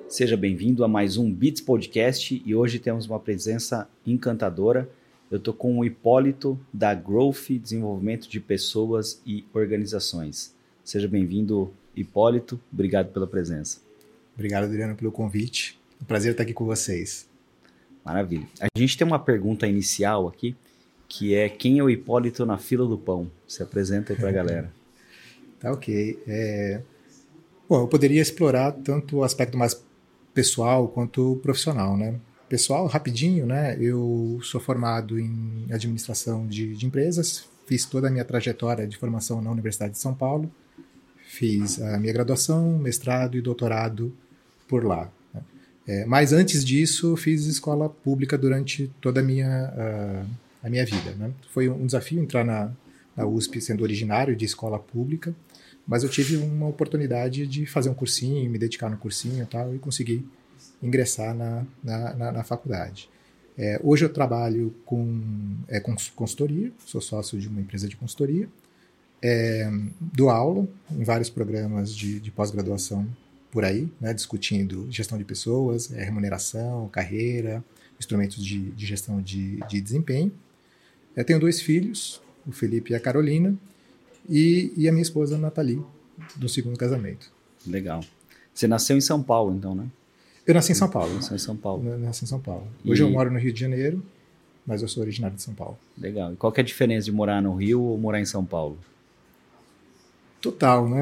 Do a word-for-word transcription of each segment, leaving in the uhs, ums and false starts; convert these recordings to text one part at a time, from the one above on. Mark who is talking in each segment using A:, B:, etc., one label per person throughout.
A: Seja bem-vindo a mais um Beats Podcast e hoje temos uma presença encantadora. Eu estou com o Hipólito da Growth, Desenvolvimento de Pessoas e Organizações. Seja bem-vindo, Hipólito. Obrigado pela presença.
B: Obrigado, Adriano, pelo convite. É um prazer estar aqui com vocês.
A: Maravilha. A gente tem uma pergunta inicial aqui, que é: quem é o Hipólito na fila do pão? Se apresenta aí para a galera.
B: Tá ok. É... Bom, eu poderia explorar tanto o aspecto mais pessoal quanto profissional, né? Pessoal, rapidinho, né? Eu sou formado em administração de, de empresas, fiz toda a minha trajetória de formação na Universidade de São Paulo, fiz a minha graduação, mestrado e doutorado por lá. Né? É, mas antes disso, fiz escola pública durante toda a minha, a, a minha vida. Né? Foi um desafio entrar na, na U S P sendo originário de escola pública, mas eu tive uma oportunidade de fazer um cursinho, me dedicar no cursinho e tal, e consegui ingressar na, na, na, na faculdade. É, hoje eu trabalho com é, consultoria, sou sócio de uma empresa de consultoria, é, dou aula em vários programas de, de pós-graduação por aí, né, discutindo gestão de pessoas, é, remuneração, carreira, instrumentos de, de gestão de, de desempenho. Eu tenho dois filhos, o Felipe e a Carolina, E, e a minha esposa, Nathalie, do segundo casamento.
A: Legal. Você nasceu em São Paulo, então, né?
B: Eu nasci em São Paulo.
A: Nasceu em São Paulo.
B: Eu nasci em São Paulo. Hoje e... eu moro no Rio de Janeiro, mas eu sou originário de São Paulo.
A: Legal. E qual que é a diferença de morar no Rio ou morar em São Paulo?
B: Total, né?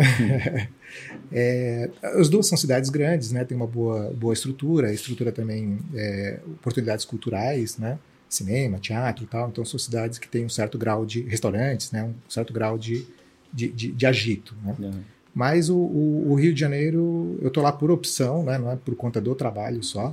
B: é, as duas são cidades grandes, né? Tem uma boa, boa estrutura, a estrutura também, é, oportunidades culturais, né? Cinema, teatro e tal, então são cidades que têm um certo grau de restaurantes, né, um certo grau de, de, de, de agito. Né? Uhum. Mas o, o, o Rio de Janeiro, eu estou lá por opção, né, não é por conta do trabalho só,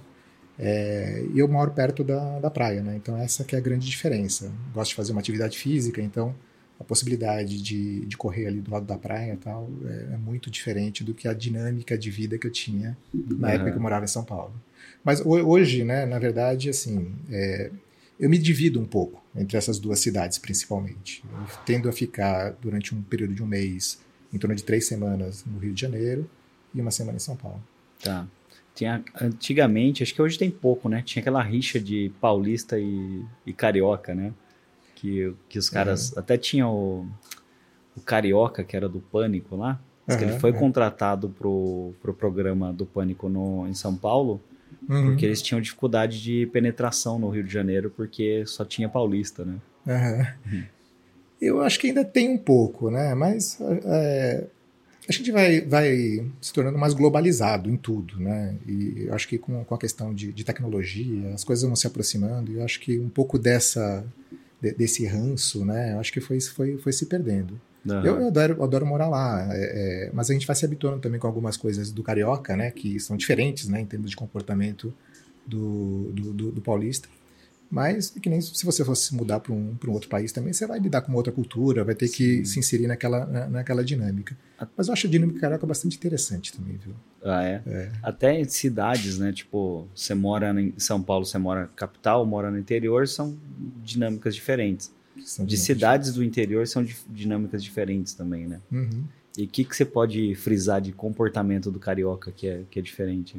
B: é, e eu moro perto da, da praia, né, então essa que é a grande diferença. Gosto de fazer uma atividade física, então a possibilidade de, de correr ali do lado da praia e tal é, é muito diferente do que a dinâmica de vida que eu tinha na uhum. época que eu morava em São Paulo. Mas hoje, né, na verdade, assim... É, eu me divido um pouco entre essas duas cidades, principalmente. Eu tendo a ficar durante um período de um mês, em torno de três semanas no Rio de Janeiro e uma semana em São Paulo.
A: Tá. Tinha, antigamente, acho que hoje tem pouco, né? Tinha aquela rixa de paulista e, e carioca, né? Que, que os caras... Uhum. Até tinha o, o carioca, que era do Pânico lá. Uhum, que ele foi uhum. contratado pro, pro programa do Pânico no, em São Paulo. Uhum. Porque eles tinham dificuldade de penetração no Rio de Janeiro, porque só tinha paulista, né?
B: Uhum. Uhum. Eu acho que ainda tem um pouco, né? Mas é, a gente vai, vai se tornando mais globalizado em tudo, né? E eu acho que com, com a questão de, de tecnologia, as coisas vão se aproximando, e eu acho que um pouco dessa, de, desse ranço, né? Eu acho que foi, foi, foi se perdendo. Uhum. Eu, eu, adoro, eu adoro morar lá, é, é, mas a gente vai se habituando também com algumas coisas do carioca, né, que são diferentes, né, em termos de comportamento do, do, do, do paulista. Mas, que nem se você fosse mudar para um, para um outro país também, você vai lidar com uma outra cultura, vai ter Sim. que se inserir naquela, na, naquela dinâmica. Mas eu acho a dinâmica carioca bastante interessante também, viu?
A: Ah, é? é? Até em cidades, né, tipo, você mora em São Paulo, você mora na capital, mora no interior, são dinâmicas diferentes. De cidades do interior são dinâmicas diferentes também, né?
B: Uhum.
A: E o que, que você pode frisar de comportamento do carioca que é, que é diferente?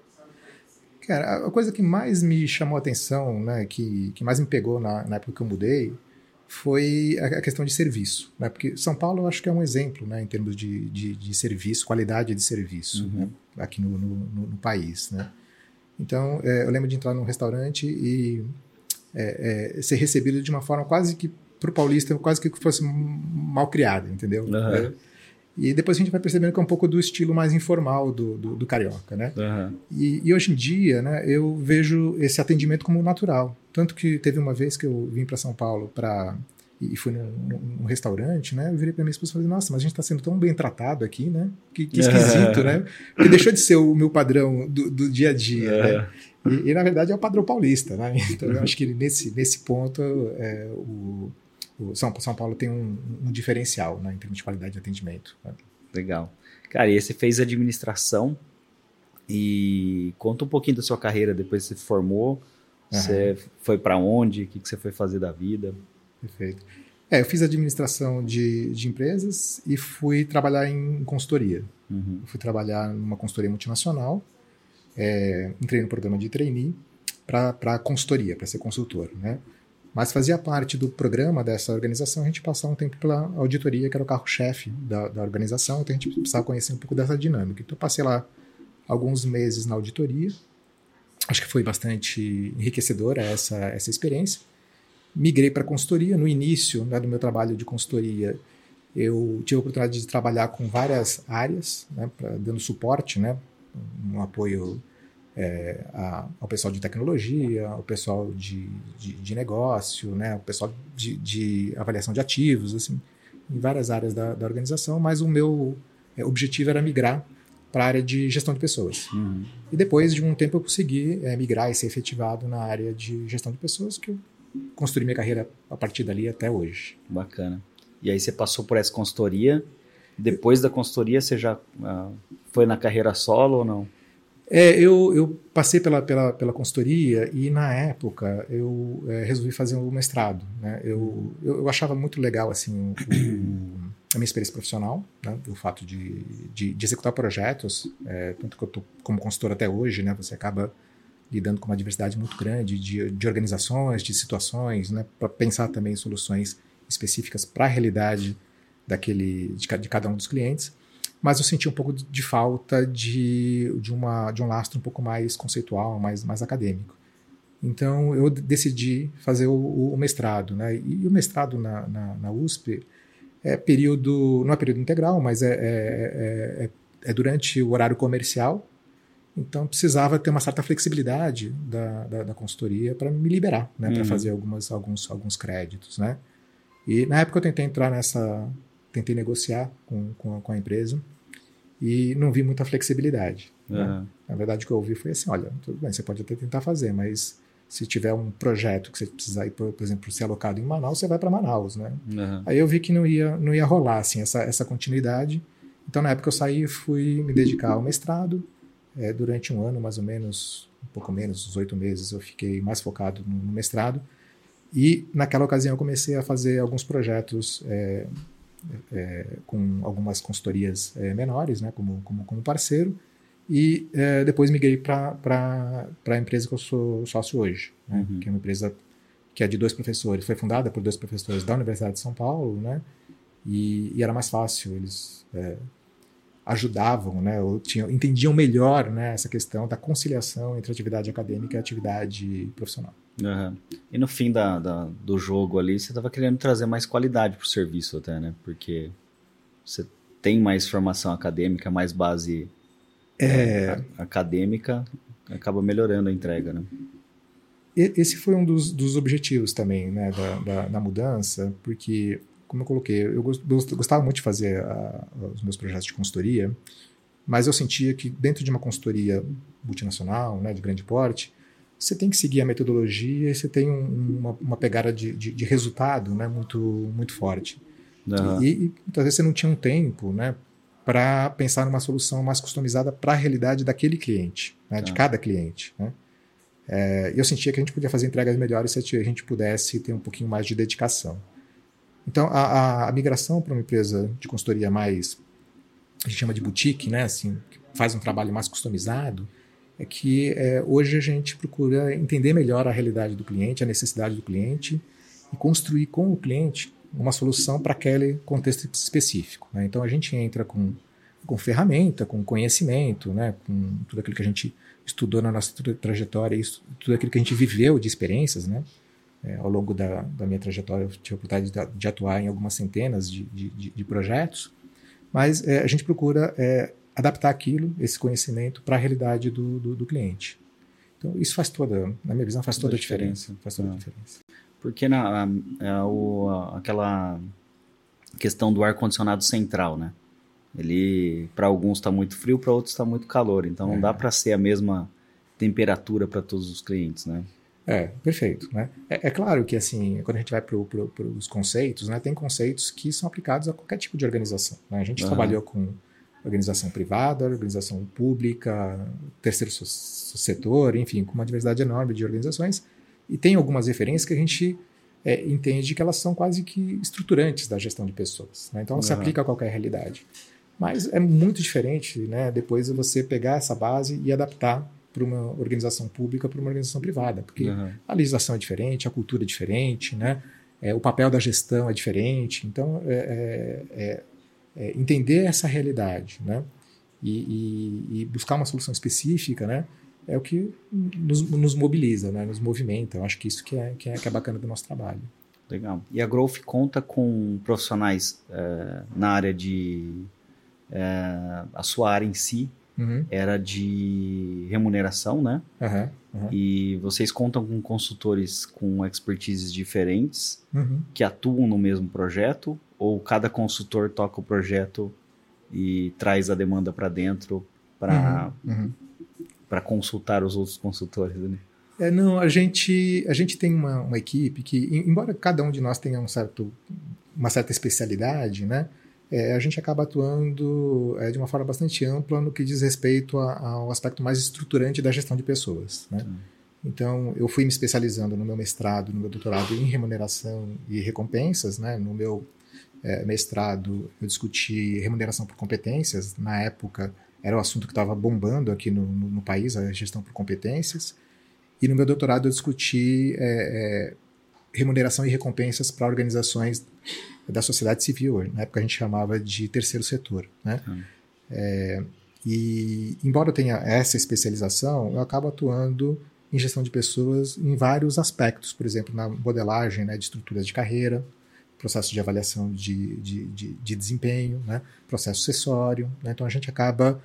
B: Cara, a coisa que mais me chamou a atenção, né, que, que mais me pegou na, na época que eu mudei, foi a questão de serviço. Né? Porque São Paulo eu acho que é um exemplo, né, em termos de, de, de serviço, qualidade de serviço, uhum. né, aqui no, no, no, no país. Né? Então, é, eu lembro de entrar num restaurante e... É, é, ser recebido de uma forma quase que, para o paulista, quase que fosse mal criada, entendeu?
A: Uhum.
B: É. E depois a gente vai percebendo que é um pouco do estilo mais informal do, do, do carioca, né?
A: Uhum.
B: E, e hoje em dia, né, eu vejo esse atendimento como natural. Tanto que teve uma vez que eu vim para São Paulo para e fui num, num restaurante, né? Eu virei para minha esposa e falei, nossa, mas a gente está sendo tão bem tratado aqui, né? Que, que esquisito, né? Porque deixou de ser o meu padrão do, do dia a dia, uhum. né? E, e, na verdade, é o padrão paulista, né? Então, eu acho que nesse, nesse ponto, é, o, o São, São Paulo tem um, um diferencial, né, em termos de qualidade de atendimento. Né?
A: Legal. Cara, e você fez administração e conta um pouquinho da sua carreira depois que você se formou. Uhum. Você foi para onde? O que, que você foi fazer da vida?
B: Perfeito. É, eu fiz administração de, de empresas e fui trabalhar em consultoria.
A: Uhum.
B: Eu fui trabalhar numa consultoria multinacional. é, entrei no programa de trainee para consultoria, para ser consultor, né? Mas fazia parte do programa dessa organização a gente passar um tempo pela auditoria, que era o carro-chefe da, da organização, então a gente precisava conhecer um pouco dessa dinâmica. Então eu passei lá alguns meses na auditoria, acho que foi bastante enriquecedora essa, essa experiência. Migrei para consultoria. No início, né, do meu trabalho de consultoria, eu tive a oportunidade de trabalhar com várias áreas, né, pra, dando suporte, né, um apoio é, a, ao pessoal de tecnologia, ao pessoal de, de, de negócio, né, ao pessoal de, de avaliação de ativos, assim, em várias áreas da, da organização, mas o meu é, objetivo era migrar para a área de gestão de pessoas. Uhum. E depois de um tempo eu consegui é, migrar e ser efetivado na área de gestão de pessoas, que eu construí minha carreira a partir dali até hoje.
A: Bacana. E aí você passou por essa consultoria, depois da consultoria você já uh, foi na carreira solo ou não?
B: É, eu, eu passei pela, pela, pela consultoria e na época eu é, resolvi fazer um mestrado, né? Eu, eu, eu achava muito legal assim, o, o, a minha experiência profissional, né? O fato de, de, de executar projetos, é, tanto que eu estou como consultor até hoje, né? Você acaba lidando com uma diversidade muito grande de, de organizações, de situações, né? Para pensar também em soluções específicas para a realidade daquele, de, de cada um dos clientes. Mas eu senti um pouco de, de falta de, de, uma, de um lastro um pouco mais conceitual, mais, mais acadêmico. Então, eu decidi fazer o, o mestrado, né? E o mestrado na, na, na U S P é período, não é período integral, mas é, é, é, é durante o horário comercial. Então, precisava ter uma certa flexibilidade da, da, da consultoria para me liberar, né? Uhum. Para fazer algumas, alguns, alguns créditos, né? E na época eu tentei entrar nessa... Tentei negociar com, com, a, com a empresa e não vi muita flexibilidade. Uhum. Né? Na verdade, o que eu ouvi foi assim, olha, tudo bem, você pode até tentar fazer, mas se tiver um projeto que você precisar ir, por, por exemplo, ser alocado em Manaus, você vai para Manaus, né? Uhum. Aí eu vi que não ia, não ia rolar assim, essa, essa continuidade. Então, na época eu saí e fui me dedicar ao mestrado. É, durante um ano, mais ou menos, um pouco menos, uns oito meses, eu fiquei mais focado no, no mestrado. E, naquela ocasião, eu comecei a fazer alguns projetos é, é, com algumas consultorias é, menores, né, como, como, como parceiro. E é, depois migrei para a empresa que eu sou sócio hoje, né, uhum. que é uma empresa que é de dois professores. Foi fundada por dois professores da Universidade de São Paulo, né, e, e era mais fácil, eles... É, ajudavam, né, ou tinham, entendiam melhor, né, essa questão da conciliação entre atividade acadêmica e atividade profissional.
A: Uhum. E no fim da, da, do jogo ali, você estava querendo trazer mais qualidade para o serviço até, né? Porque você tem mais formação acadêmica, mais base é... a, acadêmica, acaba melhorando a entrega, né?
B: Esse foi um dos, dos objetivos também, né, da, da, da mudança, porque... Como eu coloquei, eu gostava muito de fazer a, os meus projetos de consultoria, mas eu sentia que dentro de uma consultoria multinacional, né, de grande porte, você tem que seguir a metodologia e você tem um, uma, uma pegada de, de, de resultado, né, muito, muito forte. Uhum. E, e muitas vezes você não tinha um tempo, né, para pensar numa solução mais customizada para a realidade daquele cliente, né, de cada cliente. Né? É, eu sentia que a gente podia fazer entregas melhores se a gente pudesse ter um pouquinho mais de dedicação. Então, a, a, a migração para uma empresa de consultoria mais, a gente chama de boutique, né, assim, que faz um trabalho mais customizado, é que é, hoje a gente procura entender melhor a realidade do cliente, a necessidade do cliente e construir com o cliente uma solução para aquele contexto específico. Né? Então, a gente entra com, com ferramenta, com conhecimento, né, com tudo aquilo que a gente estudou na nossa trajetória, isso, tudo aquilo que a gente viveu de experiências, né? É, ao longo da, da minha trajetória, eu tive a oportunidade de, de atuar em algumas centenas de, de, de projetos, mas é, a gente procura é, adaptar aquilo, esse conhecimento, para a realidade do, do, do cliente. Então, isso faz toda, na minha visão, faz toda, toda a diferença. diferença. Faz toda é. a diferença.
A: Porque na, a, o, a, aquela questão do ar-condicionado central, né? Ele, para alguns está muito frio, para outros está muito calor. Então, não é. dá para ser a mesma temperatura para todos os clientes, né?
B: É, perfeito. Né? É, é claro que, assim, quando a gente vai para pro, pro, os conceitos, né, tem conceitos que são aplicados a qualquer tipo de organização. Né? A gente uhum. trabalhou com organização privada, organização pública, terceiro setor, enfim, com uma diversidade enorme de organizações, e tem algumas referências que a gente é, entende que elas são quase que estruturantes da gestão de pessoas. Né? Então, ela uhum. se aplica a qualquer realidade. Mas é muito diferente, né, depois você pegar essa base e adaptar para uma organização pública para uma organização privada, porque uhum. a legislação é diferente, a cultura é diferente, né? É, o papel da gestão é diferente. Então, é, é, é entender essa realidade, né? E, e, e buscar uma solução específica, né? É o que nos, nos mobiliza, né? Nos movimenta. Eu acho que isso que é, que, é, que é bacana do nosso trabalho.
A: Legal. E a Growth conta com profissionais é, na área de... É, a sua área em si uhum. era de remuneração, né?
B: Uhum. Uhum.
A: E vocês contam com consultores com expertises diferentes
B: uhum.
A: que atuam no mesmo projeto? Ou cada consultor toca o projeto e traz a demanda para dentro para
B: uhum. uhum.
A: para consultar os outros consultores, né?
B: É, não, a gente, a gente tem uma, uma equipe que, embora cada um de nós tenha um certo, uma certa especialidade, né, é, a gente acaba atuando é, de uma forma bastante ampla no que diz respeito a, ao aspecto mais estruturante da gestão de pessoas, né? Hum. Então, eu fui me especializando no meu mestrado, no meu doutorado em remuneração e recompensas, né? No meu é, mestrado, eu discuti remuneração por competências. Na época, era o assunto que estava bombando aqui no, no, no país, a gestão por competências. E no meu doutorado eu discuti é, é, remuneração e recompensas para organizações da sociedade civil. Na época a gente chamava de terceiro setor, né? Hum. É, e embora eu tenha essa especialização, eu acabo atuando em gestão de pessoas em vários aspectos. Por exemplo, na modelagem, né, de estruturas de carreira, processo de avaliação de, de, de, de desempenho, né, processo sucessório, né? Então a gente acaba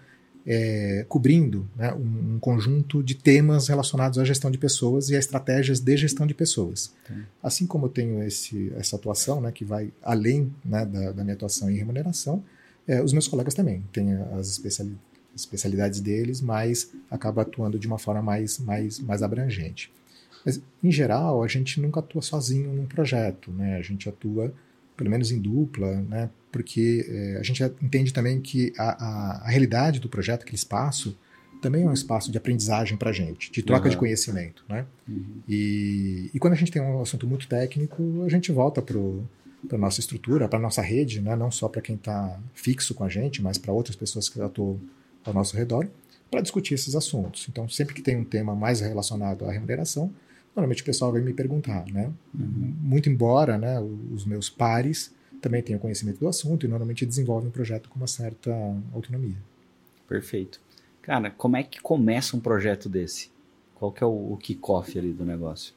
B: É, cobrindo, né, um, um conjunto de temas relacionados à gestão de pessoas e a estratégias de gestão de pessoas. Sim. Assim como eu tenho esse, essa atuação, né, que vai além, né, da, da minha atuação em remuneração, é, os meus colegas também têm as especiali- especialidades deles, mas acaba atuando de uma forma mais, mais, mais abrangente. Mas, em geral, a gente nunca atua sozinho num projeto, né? A gente atua pelo menos em dupla, né? Porque é, a gente entende também que a, a, a realidade do projeto, aquele espaço, também é um espaço de aprendizagem para a gente, de troca uhum. de conhecimento, né? Uhum. E, e quando a gente tem um assunto muito técnico, a gente volta para a nossa estrutura, para a nossa rede, né? Não só para quem está fixo com a gente, mas para outras pessoas que atuam ao nosso redor, para discutir esses assuntos. Então, sempre que tem um tema mais relacionado à remuneração, normalmente o pessoal vai me perguntar, né? Uhum. Muito embora, né, os meus pares também tenham conhecimento do assunto e normalmente desenvolvem um projeto com uma certa autonomia.
A: Perfeito. Cara, como é que começa um projeto desse? Qual que é o, o kick-off ali do negócio?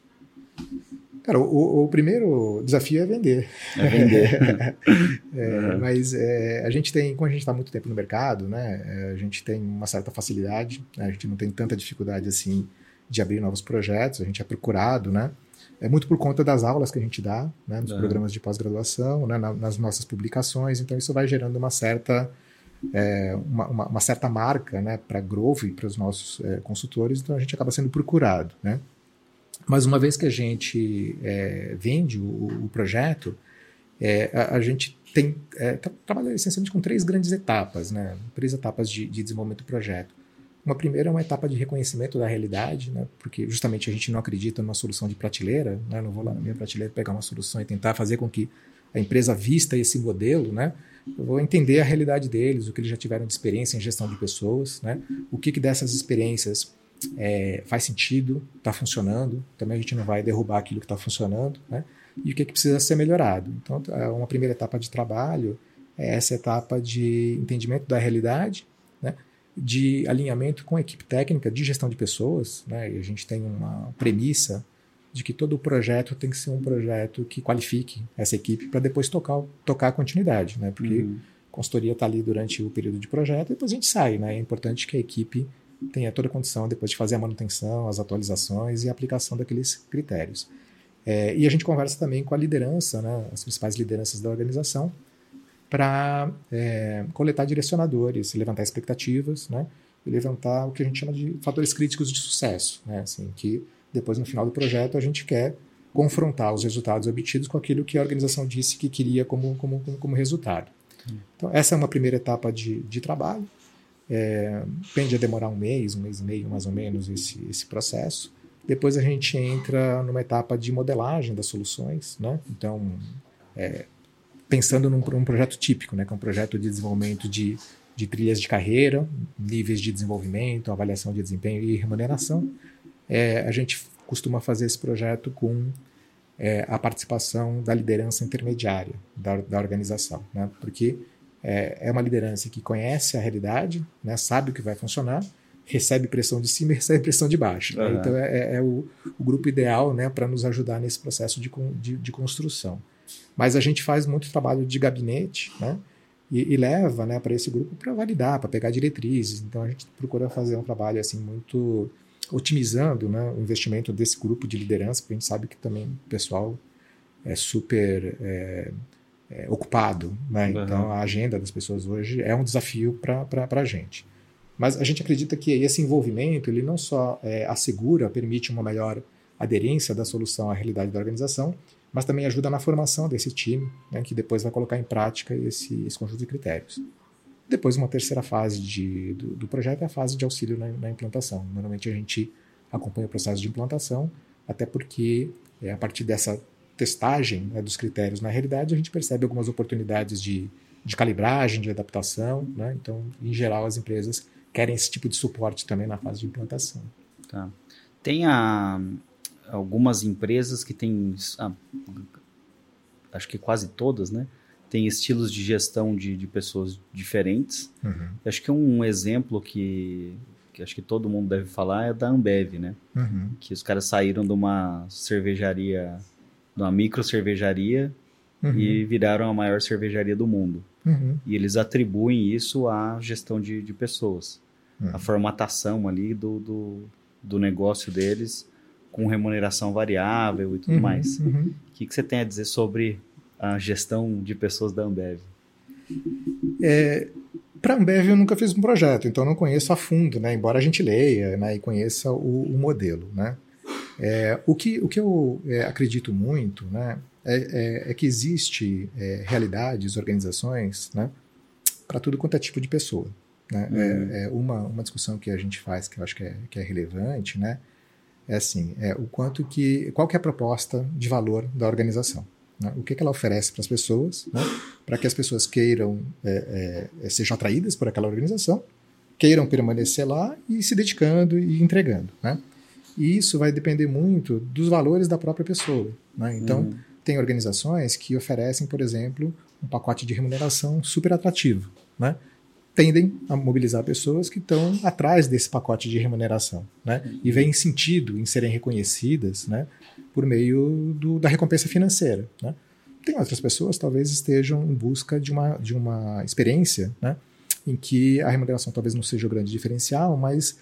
B: Cara, o, o primeiro desafio é vender.
A: É vender.
B: é, uhum. Mas é, a gente tem, como a gente está há muito tempo no mercado, né, a gente tem uma certa facilidade, né, a gente não tem tanta dificuldade assim de abrir novos projetos, a gente é procurado, né? É muito por conta das aulas que a gente dá, né, nos uhum. programas de pós-graduação, né, na, nas nossas publicações, então isso vai gerando uma certa, é, uma, uma, uma certa marca, né, para a Growth e para os nossos é, consultores, então a gente acaba sendo procurado, né? Mas uma vez que a gente é, vende o, o projeto, é, a, a gente tem, é, tra- trabalha essencialmente com três grandes etapas, né, três etapas de, de desenvolvimento do projeto. Uma primeira é uma etapa de reconhecimento da realidade, né? Porque justamente a gente não acredita numa solução de prateleira, né? Não vou lá na minha prateleira pegar uma solução e tentar fazer com que a empresa vista esse modelo, né? Eu vou entender a realidade deles, o que eles já tiveram de experiência em gestão de pessoas, né? O que, que dessas experiências é, faz sentido, está funcionando. Também a gente não vai derrubar aquilo que está funcionando, né? E o que, que precisa ser melhorado. Então, uma primeira etapa de trabalho é essa etapa de entendimento da realidade, né? De alinhamento com a equipe técnica de gestão de pessoas, né? E a gente tem uma premissa de que todo o projeto tem que ser um projeto que qualifique essa equipe para depois tocar, tocar a continuidade, né? Porque uhum. a consultoria está ali durante o período de projeto e depois a gente sai, né? É importante que a equipe tenha toda a condição depois de fazer a manutenção, as atualizações e a aplicação daqueles critérios. É, e a gente conversa também com a liderança, né? As principais lideranças da organização, para é, coletar direcionadores, levantar expectativas, né, e levantar o que a gente chama de fatores críticos de sucesso, né, assim, que depois no final do projeto a gente quer confrontar os resultados obtidos com aquilo que a organização disse que queria como, como, como resultado. Hum. Então essa é uma primeira etapa de, de trabalho, é, tende a demorar um mês, um mês e meio mais ou menos esse, esse processo. Depois a gente entra numa etapa de modelagem das soluções, né, então é, pensando num, num projeto típico, né, que é um projeto de desenvolvimento de de trilhas de carreira, níveis de desenvolvimento, avaliação de desempenho e remuneração. É, a gente costuma fazer esse projeto com é, a participação da liderança intermediária da, da organização, né? Porque é, é uma liderança que conhece a realidade, né? Sabe o que vai funcionar, recebe pressão de cima e recebe pressão de baixo. Uhum. Né? Então é, é o, o grupo ideal, né, para nos ajudar nesse processo de, de, de construção. Mas a gente faz muito trabalho de gabinete, né? E, e leva, né, para esse grupo para validar, para pegar diretrizes. Então a gente procura fazer um trabalho assim muito otimizando, né, o investimento desse grupo de liderança, porque a gente sabe que também o pessoal é super é, é, ocupado, né? Uhum. Então a agenda das pessoas hoje é um desafio para a gente. Mas a gente acredita que esse envolvimento ele não só é, assegura, permite uma melhor aderência da solução à realidade da organização, mas também ajuda na formação desse time, né, que depois vai colocar em prática esse, esse conjunto de critérios. Depois, uma terceira fase de, do, do projeto é a fase de auxílio na, na implantação. Normalmente a gente acompanha o processo de implantação, até porque é, a partir dessa testagem, né, dos critérios na realidade, a gente percebe algumas oportunidades de, de calibragem, de adaptação, né? Então, em geral, as empresas querem esse tipo de suporte também na fase de implantação.
A: Tá. Tem a... algumas empresas que têm, ah, acho que quase todas, né, têm estilos de gestão de, de pessoas diferentes. Uhum. Acho que um exemplo que, que acho que todo mundo deve falar é da Ambev, né? Uhum. Que os caras saíram de uma cervejaria, de uma micro cervejaria, uhum, e viraram a maior cervejaria do mundo. Uhum. E eles atribuem isso à gestão de, de pessoas. Uhum. A formatação ali do, do, do negócio deles, com remuneração variável e tudo, uhum, mais. O uhum. que, que você tem a dizer sobre a gestão de pessoas da Ambev?
B: É, para a Ambev eu nunca fiz um projeto, então não conheço a fundo, né? Embora a gente leia, né, e conheça o, o modelo. Né? É, o, que, o que eu é, acredito muito, né, é, é, é que existe é, realidades, organizações, né, para tudo quanto é tipo de pessoa. Né? Uhum. É, é uma, uma discussão que a gente faz que eu acho que é, que é relevante, né? É assim, é o quanto que, qual que é a proposta de valor da organização, né? O que, que ela oferece para as pessoas, né? Para que as pessoas queiram, é, é, sejam atraídas por aquela organização, queiram permanecer lá e se dedicando e entregando, né? E isso vai depender muito dos valores da própria pessoa, né? Então, uhum, tem organizações que oferecem, por exemplo, um pacote de remuneração super atrativo, né? Tendem a mobilizar pessoas que estão atrás desse pacote de remuneração, né? E veem sentido em serem reconhecidas, né, por meio do, da recompensa financeira, né? Tem outras pessoas talvez estejam em busca de uma, de uma experiência, né, em que a remuneração talvez não seja o grande diferencial, mas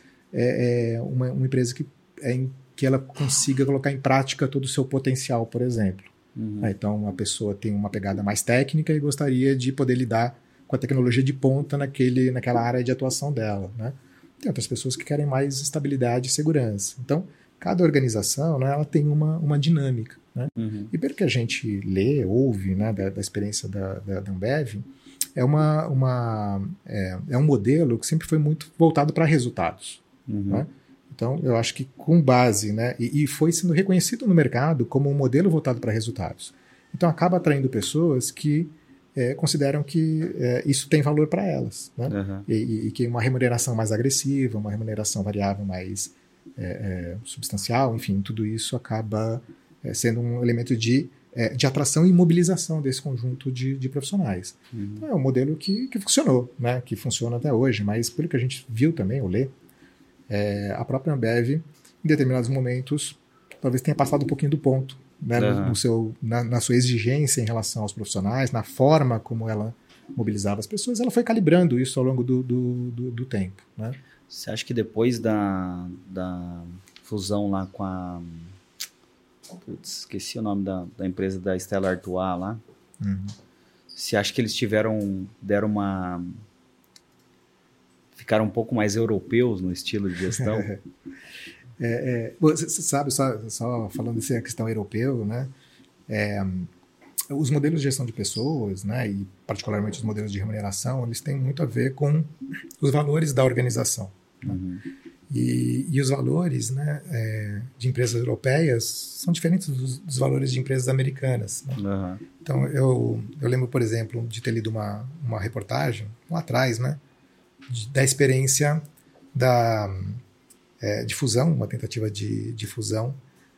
B: é, é uma, uma empresa que, é em, que ela consiga colocar em prática todo o seu potencial, por exemplo. Uhum. Então, a pessoa tem uma pegada mais técnica e gostaria de poder lidar com a tecnologia de ponta naquele, naquela área de atuação dela, né? Tem outras pessoas que querem mais estabilidade e segurança. Então, cada organização, né, ela tem uma, uma dinâmica, né? Uhum. E pelo que a gente lê, ouve, né, da, da experiência da, da, da Ambev, é, uma, uma, é, é um modelo que sempre foi muito voltado para resultados. Uhum. Né? Então, eu acho que com base, né, e, e foi sendo reconhecido no mercado como um modelo voltado para resultados. Então, acaba atraindo pessoas que É, consideram que é, isso tem valor para elas, né? Uhum. e, e que uma remuneração mais agressiva, uma remuneração variável mais é, é, substancial, enfim, tudo isso acaba é, sendo um elemento de, é, de atração e mobilização desse conjunto de, de profissionais. Uhum. Então, é um modelo que, que funcionou, né? Que funciona até hoje, mas pelo que a gente viu também, ou lê, é, a própria Ambev, em determinados momentos, talvez tenha passado um pouquinho do ponto, né, uhum, no seu, na, na sua exigência em relação aos profissionais, na forma como ela mobilizava as pessoas, ela foi calibrando isso ao longo do, do, do, do tempo. Né?
A: Você acha que depois da, da fusão lá com a... Putz, esqueci o nome da, da empresa da Stella Artois lá. Uhum. Você acha que eles tiveram, deram uma... Ficaram um pouco mais europeus no estilo de gestão?
B: É, é, você sabe, só, só falando dessa questão europeu, né, é, os modelos de gestão de pessoas, né, e particularmente os modelos de remuneração, eles têm muito a ver com os valores da organização. Uhum. Né? E, e os valores, né, é, de empresas europeias são diferentes dos, dos valores de empresas americanas. Né? Uhum. Então, eu, eu lembro, por exemplo, de ter lido uma, uma reportagem lá atrás, né, de, da experiência da, é, de fusão, uma tentativa de, de fusão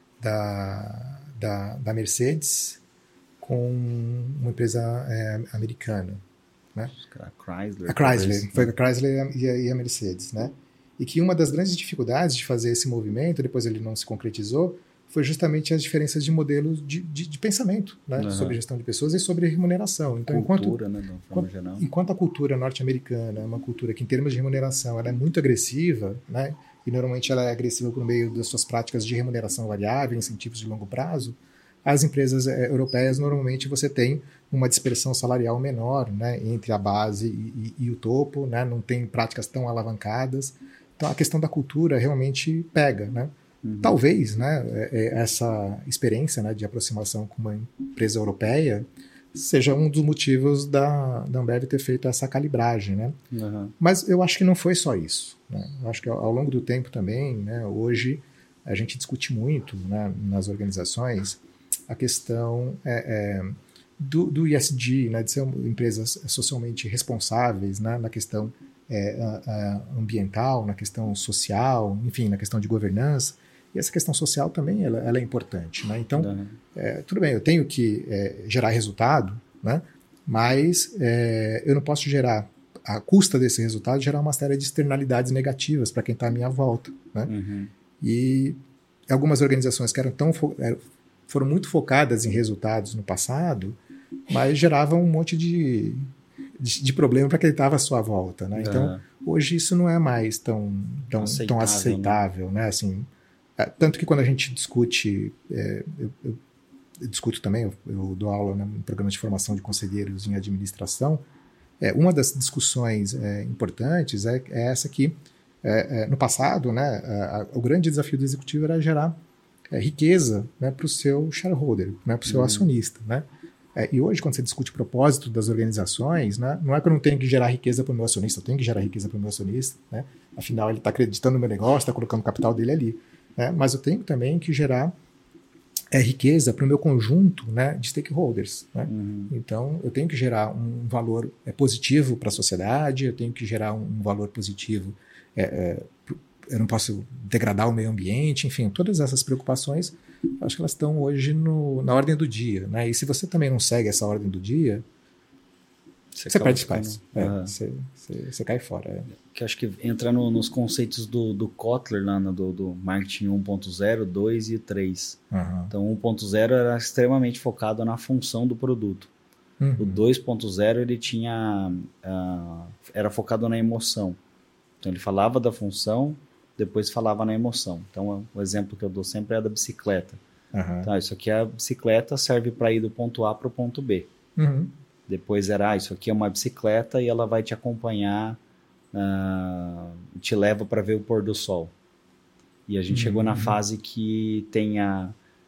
B: da, da, da Mercedes com uma empresa é, americana. Né?
A: A Chrysler.
B: A Chrysler, foi a Chrysler e a, e a Mercedes, né? E que uma das grandes dificuldades de fazer esse movimento, depois ele não se concretizou, foi justamente as diferenças de modelos de, de, de pensamento, né? Uhum. Sobre gestão de pessoas e sobre remuneração. Então,
A: cultura,
B: enquanto,
A: né, de uma forma
B: enquanto,
A: geral.
B: enquanto a cultura norte-americana é uma cultura que, em termos de remuneração, ela é muito agressiva, né? E normalmente ela é agressiva por meio das suas práticas de remuneração variável, incentivos de longo prazo, as empresas é, europeias, normalmente você tem uma dispersão salarial menor, né, entre a base e, e, e o topo, né? Não tem práticas tão alavancadas. Então, a questão da cultura realmente pega, né? Uhum. Talvez, né, essa experiência, né, de aproximação com uma empresa europeia seja um dos motivos da, da Ambev ter feito essa calibragem, né? Uhum. Mas eu acho que não foi só isso, né? Eu acho que ao, ao longo do tempo também, né, hoje a gente discute muito, né, nas organizações a questão é, é, do, do E S G, né, de ser empresas socialmente responsáveis, né, na questão É, a, a ambiental, na questão social, enfim, na questão de governança. E essa questão social também ela, ela é importante. Né? Então, uhum. é, tudo bem, eu tenho que é, gerar resultado, né? Mas é, eu não posso gerar, à custa desse resultado, gerar uma série de externalidades negativas para quem está à minha volta. Né? Uhum. E algumas organizações que eram tão fo- foram muito focadas em resultados no passado, mas geravam um monte de De, de problema para quem estava à sua volta, né? Então, uhum. hoje isso não é mais tão, tão aceitável, tão aceitável, né? né? Assim, é, tanto que quando a gente discute, é, eu, eu, eu discuto também, eu, eu dou aula, né, em programas de formação de conselheiros em administração, é, uma das discussões é, importantes é, é essa que, é, é, no passado, né, a, a, o grande desafio do executivo era gerar é, riqueza, né, para o seu shareholder, né, para o seu uhum. acionista, né? É, e hoje, quando você discute o propósito das organizações, né, não é que eu não tenho que gerar riqueza para o meu acionista, eu tenho que gerar riqueza para o meu acionista, né? Afinal, ele está acreditando no meu negócio, está colocando o capital dele ali. Né? Mas eu tenho também que gerar é, riqueza para o meu conjunto, né, de stakeholders. Né? Uhum. Então, eu tenho que gerar um valor é, positivo para a sociedade, eu tenho que gerar um, um valor positivo, é, é, eu não posso degradar o meio ambiente, enfim, todas essas preocupações, acho que elas estão hoje no, na ordem do dia, né? E se você também não segue essa ordem do dia, você, você perde espaço, é, uhum. você, você, você cai fora. É.
A: Que acho que entra no, nos conceitos do, do Kotler, lá no, do, do marketing um ponto zero, dois e três. Uhum. Então, um ponto zero era extremamente focado na função do produto. Uhum. O dois ponto zero ele tinha, uh, era focado na emoção. Então, ele falava da função, depois falava na emoção. Então, o exemplo que eu dou sempre é da bicicleta. Uhum. Então, isso aqui é a bicicleta, serve para ir do ponto A para o ponto B. Uhum. Depois era, ah, isso aqui é uma bicicleta e ela vai te acompanhar, uh, te leva para ver o pôr do sol. E a gente uhum. chegou na fase que tem a,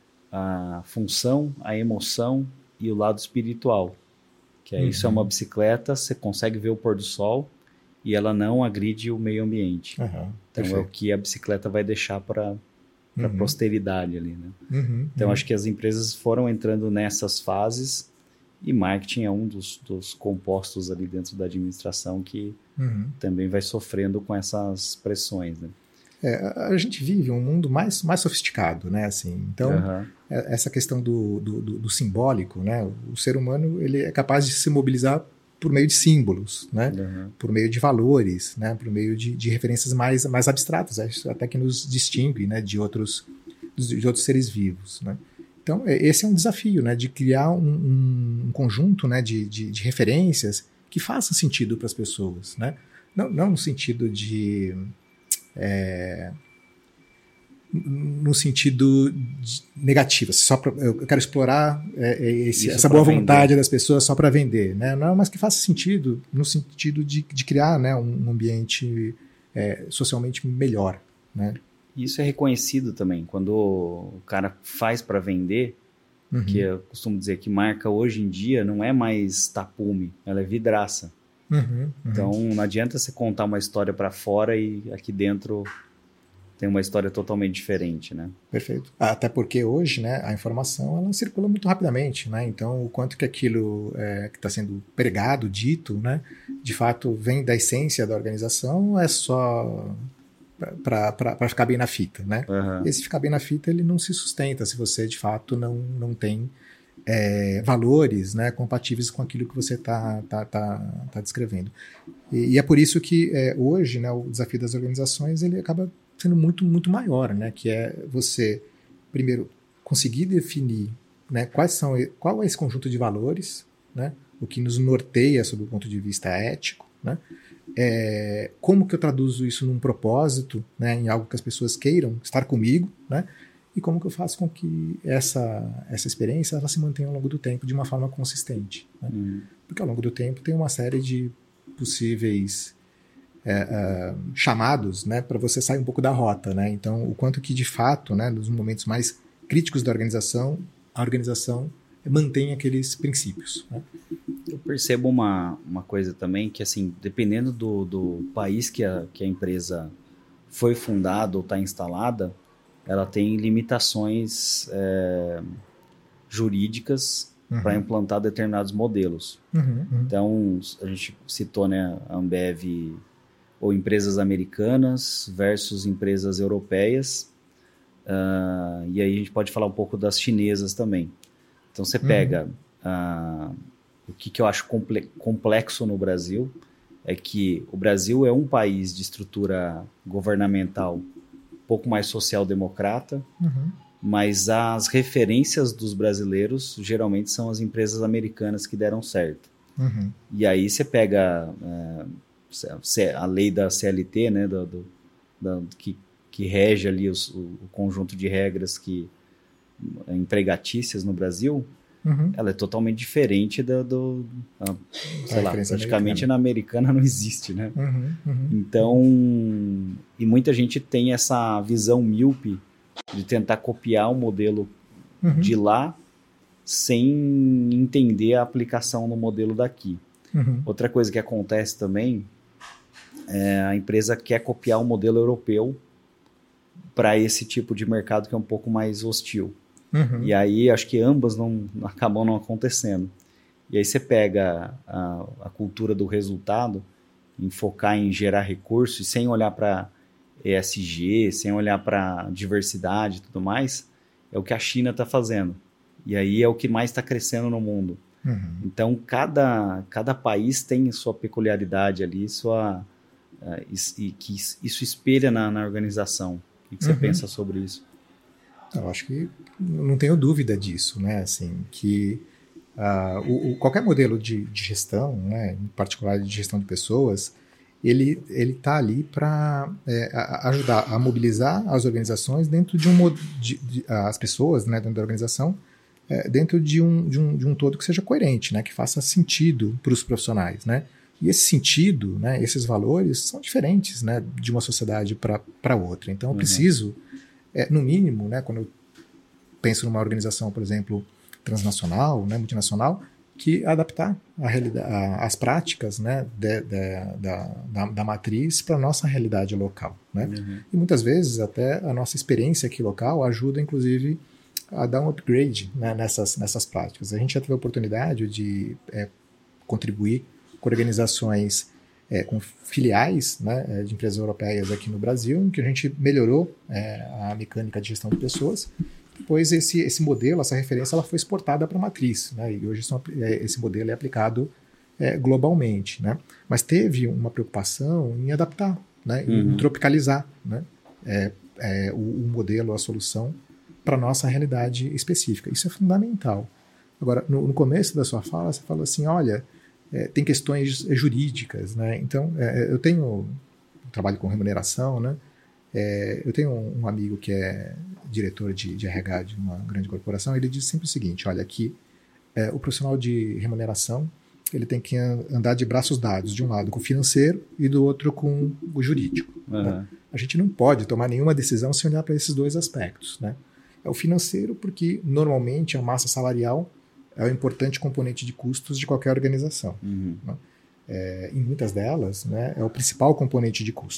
A: a função, a emoção e o lado espiritual. Que é uhum. isso é uma bicicleta, você consegue ver o pôr do sol, e ela não agride o meio ambiente. Uhum, então, perfeito. É o que a bicicleta vai deixar para a uhum. posteridade ali, né? Uhum, então, uhum. acho que as empresas foram entrando nessas fases e marketing é um dos, dos compostos ali dentro da administração que uhum. também vai sofrendo com essas pressões, né?
B: É, a gente vive um mundo mais, mais sofisticado, né? Assim, então, uhum. essa questão do, do, do, do simbólico, né? O ser humano ele é capaz de se mobilizar por meio de símbolos, né? Uhum. Por meio de valores, né? Por meio de, de referências mais, mais abstratas, até que nos distingue, né? de, outros, de outros seres vivos. Né? Então, esse é um desafio, né? De criar um, um conjunto, né? de, de, de referências que façam sentido para as pessoas. Né? Não, não no sentido de... É, no sentido negativo, só pra, eu quero explorar é, esse, essa boa vender. vontade das pessoas só para vender, né? Não, mas que faça sentido no sentido de, de criar, né, um ambiente é, socialmente melhor, né?
A: Isso é reconhecido também quando o cara faz para vender, uhum. que eu costumo dizer que marca hoje em dia não é mais tapume, ela é vidraça. Uhum, uhum. Então não adianta você contar uma história para fora e aqui dentro tem uma história totalmente diferente, né?
B: Perfeito. Até porque hoje, né, a informação ela circula muito rapidamente, né? Então, o quanto que aquilo é, que está sendo pregado, dito, né, de fato vem da essência da organização, é só para ficar bem na fita, né? Uhum. Esse ficar bem na fita ele não se sustenta se você de fato não, não tem é, valores, né, compatíveis com aquilo que você está tá, tá, tá descrevendo. E, e é por isso que é, hoje, né, o desafio das organizações ele acaba sendo muito, muito maior, né? Que é você, primeiro, conseguir definir, né, quais são, qual é esse conjunto de valores, né, o que nos norteia sob o ponto de vista ético, né, é, como que eu traduzo isso num propósito, né, em algo que as pessoas queiram estar comigo, né, e como que eu faço com que essa, essa experiência ela se mantenha ao longo do tempo de uma forma consistente. Né? Uhum. Porque ao longo do tempo tem uma série de possíveis É, uh, chamados, né, para você sair um pouco da rota, né? Então, o quanto que de fato, né, nos momentos mais críticos da organização, a organização mantém aqueles princípios. Né?
A: Eu percebo uma, uma coisa também que, assim, dependendo do, do país que a, que a empresa foi fundada ou está instalada, ela tem limitações é, jurídicas uhum. para implantar determinados modelos. Uhum, uhum. Então, a gente citou, né, a Ambev ou empresas americanas versus empresas europeias, uh, e aí a gente pode falar um pouco das chinesas também. Então você pega, uhum. uh, o que, que eu acho comple- complexo no Brasil, é que o Brasil é um país de estrutura governamental um pouco mais social-democrata, uhum. mas as referências dos brasileiros geralmente são as empresas americanas que deram certo. Uhum. E aí você pega... Uh, a lei da C L T, né, do, do, da, que, que rege ali os, o, o conjunto de regras que empregatícias no Brasil, uhum. ela é totalmente diferente da do, a, sei lá, praticamente americana. Na americana não existe, né? Uhum, uhum. Então, e muita gente tem essa visão míope de tentar copiar o modelo uhum. de lá sem entender a aplicação no modelo daqui. Uhum. Outra coisa que acontece também é a empresa quer copiar o modelo europeu para esse tipo de mercado que é um pouco mais hostil. Uhum. E aí acho que ambas não, acabam não acontecendo. E aí você pega a, a cultura do resultado, em focar em gerar recursos, sem olhar para E S G, sem olhar para diversidade e tudo mais, é o que a China está fazendo. E aí é o que mais está crescendo no mundo. Uhum. Então, cada, cada país tem sua peculiaridade ali, sua, uh, e, e que isso espelha na, na organização. O que, que você uhum. pensa sobre isso?
B: Eu acho que não tenho dúvida disso, né? Assim, que uh, o, o, qualquer modelo de, de gestão, né, em particular de gestão de pessoas, ele ele está ali para é, ajudar a mobilizar as organizações dentro de um de, de, as pessoas, né, dentro da organização, é, dentro de um, de, um, de um todo que seja coerente, né, que faça sentido para os profissionais, né? E esse sentido, né, esses valores são diferentes, né, de uma sociedade para outra. Então, eu uhum. preciso, é, no mínimo, né, quando eu penso numa organização, por exemplo, transnacional, né, multinacional, que adaptar a realidade, a, as práticas, né, de, de, da, da, da matriz para a nossa realidade local. Né? Uhum. E muitas vezes até a nossa experiência aqui local ajuda, inclusive, a dar um upgrade, né, nessas, nessas práticas. A gente já teve a oportunidade de é, contribuir com organizações, é, com filiais, né, de empresas europeias aqui no Brasil, em que a gente melhorou é, a mecânica de gestão de pessoas. Depois esse, esse modelo, essa referência, ela foi exportada para a matriz, né, e hoje são, é, esse modelo é aplicado é, globalmente. Né, mas teve uma preocupação em adaptar, né, uhum. em tropicalizar, né, é, é, o, o modelo, a solução, para a nossa realidade específica. Isso é fundamental. Agora, no, no começo da sua fala, você fala assim, olha, é, tem questões jurídicas, né? Então, é, eu tenho um trabalho com remuneração, né? É, eu tenho um, um amigo que é diretor de, de R H de uma grande corporação, ele diz sempre o seguinte, olha, aqui é, o profissional de remuneração, ele tem que andar de braços dados, de um lado com o financeiro e do outro com o jurídico. Uhum. Né? A gente não pode tomar nenhuma decisão sem olhar para esses dois aspectos, né? É o financeiro porque, normalmente, a massa salarial é um importante componente de custos de qualquer organização. Uhum. Né? É, em muitas delas, né, é o principal componente de custo.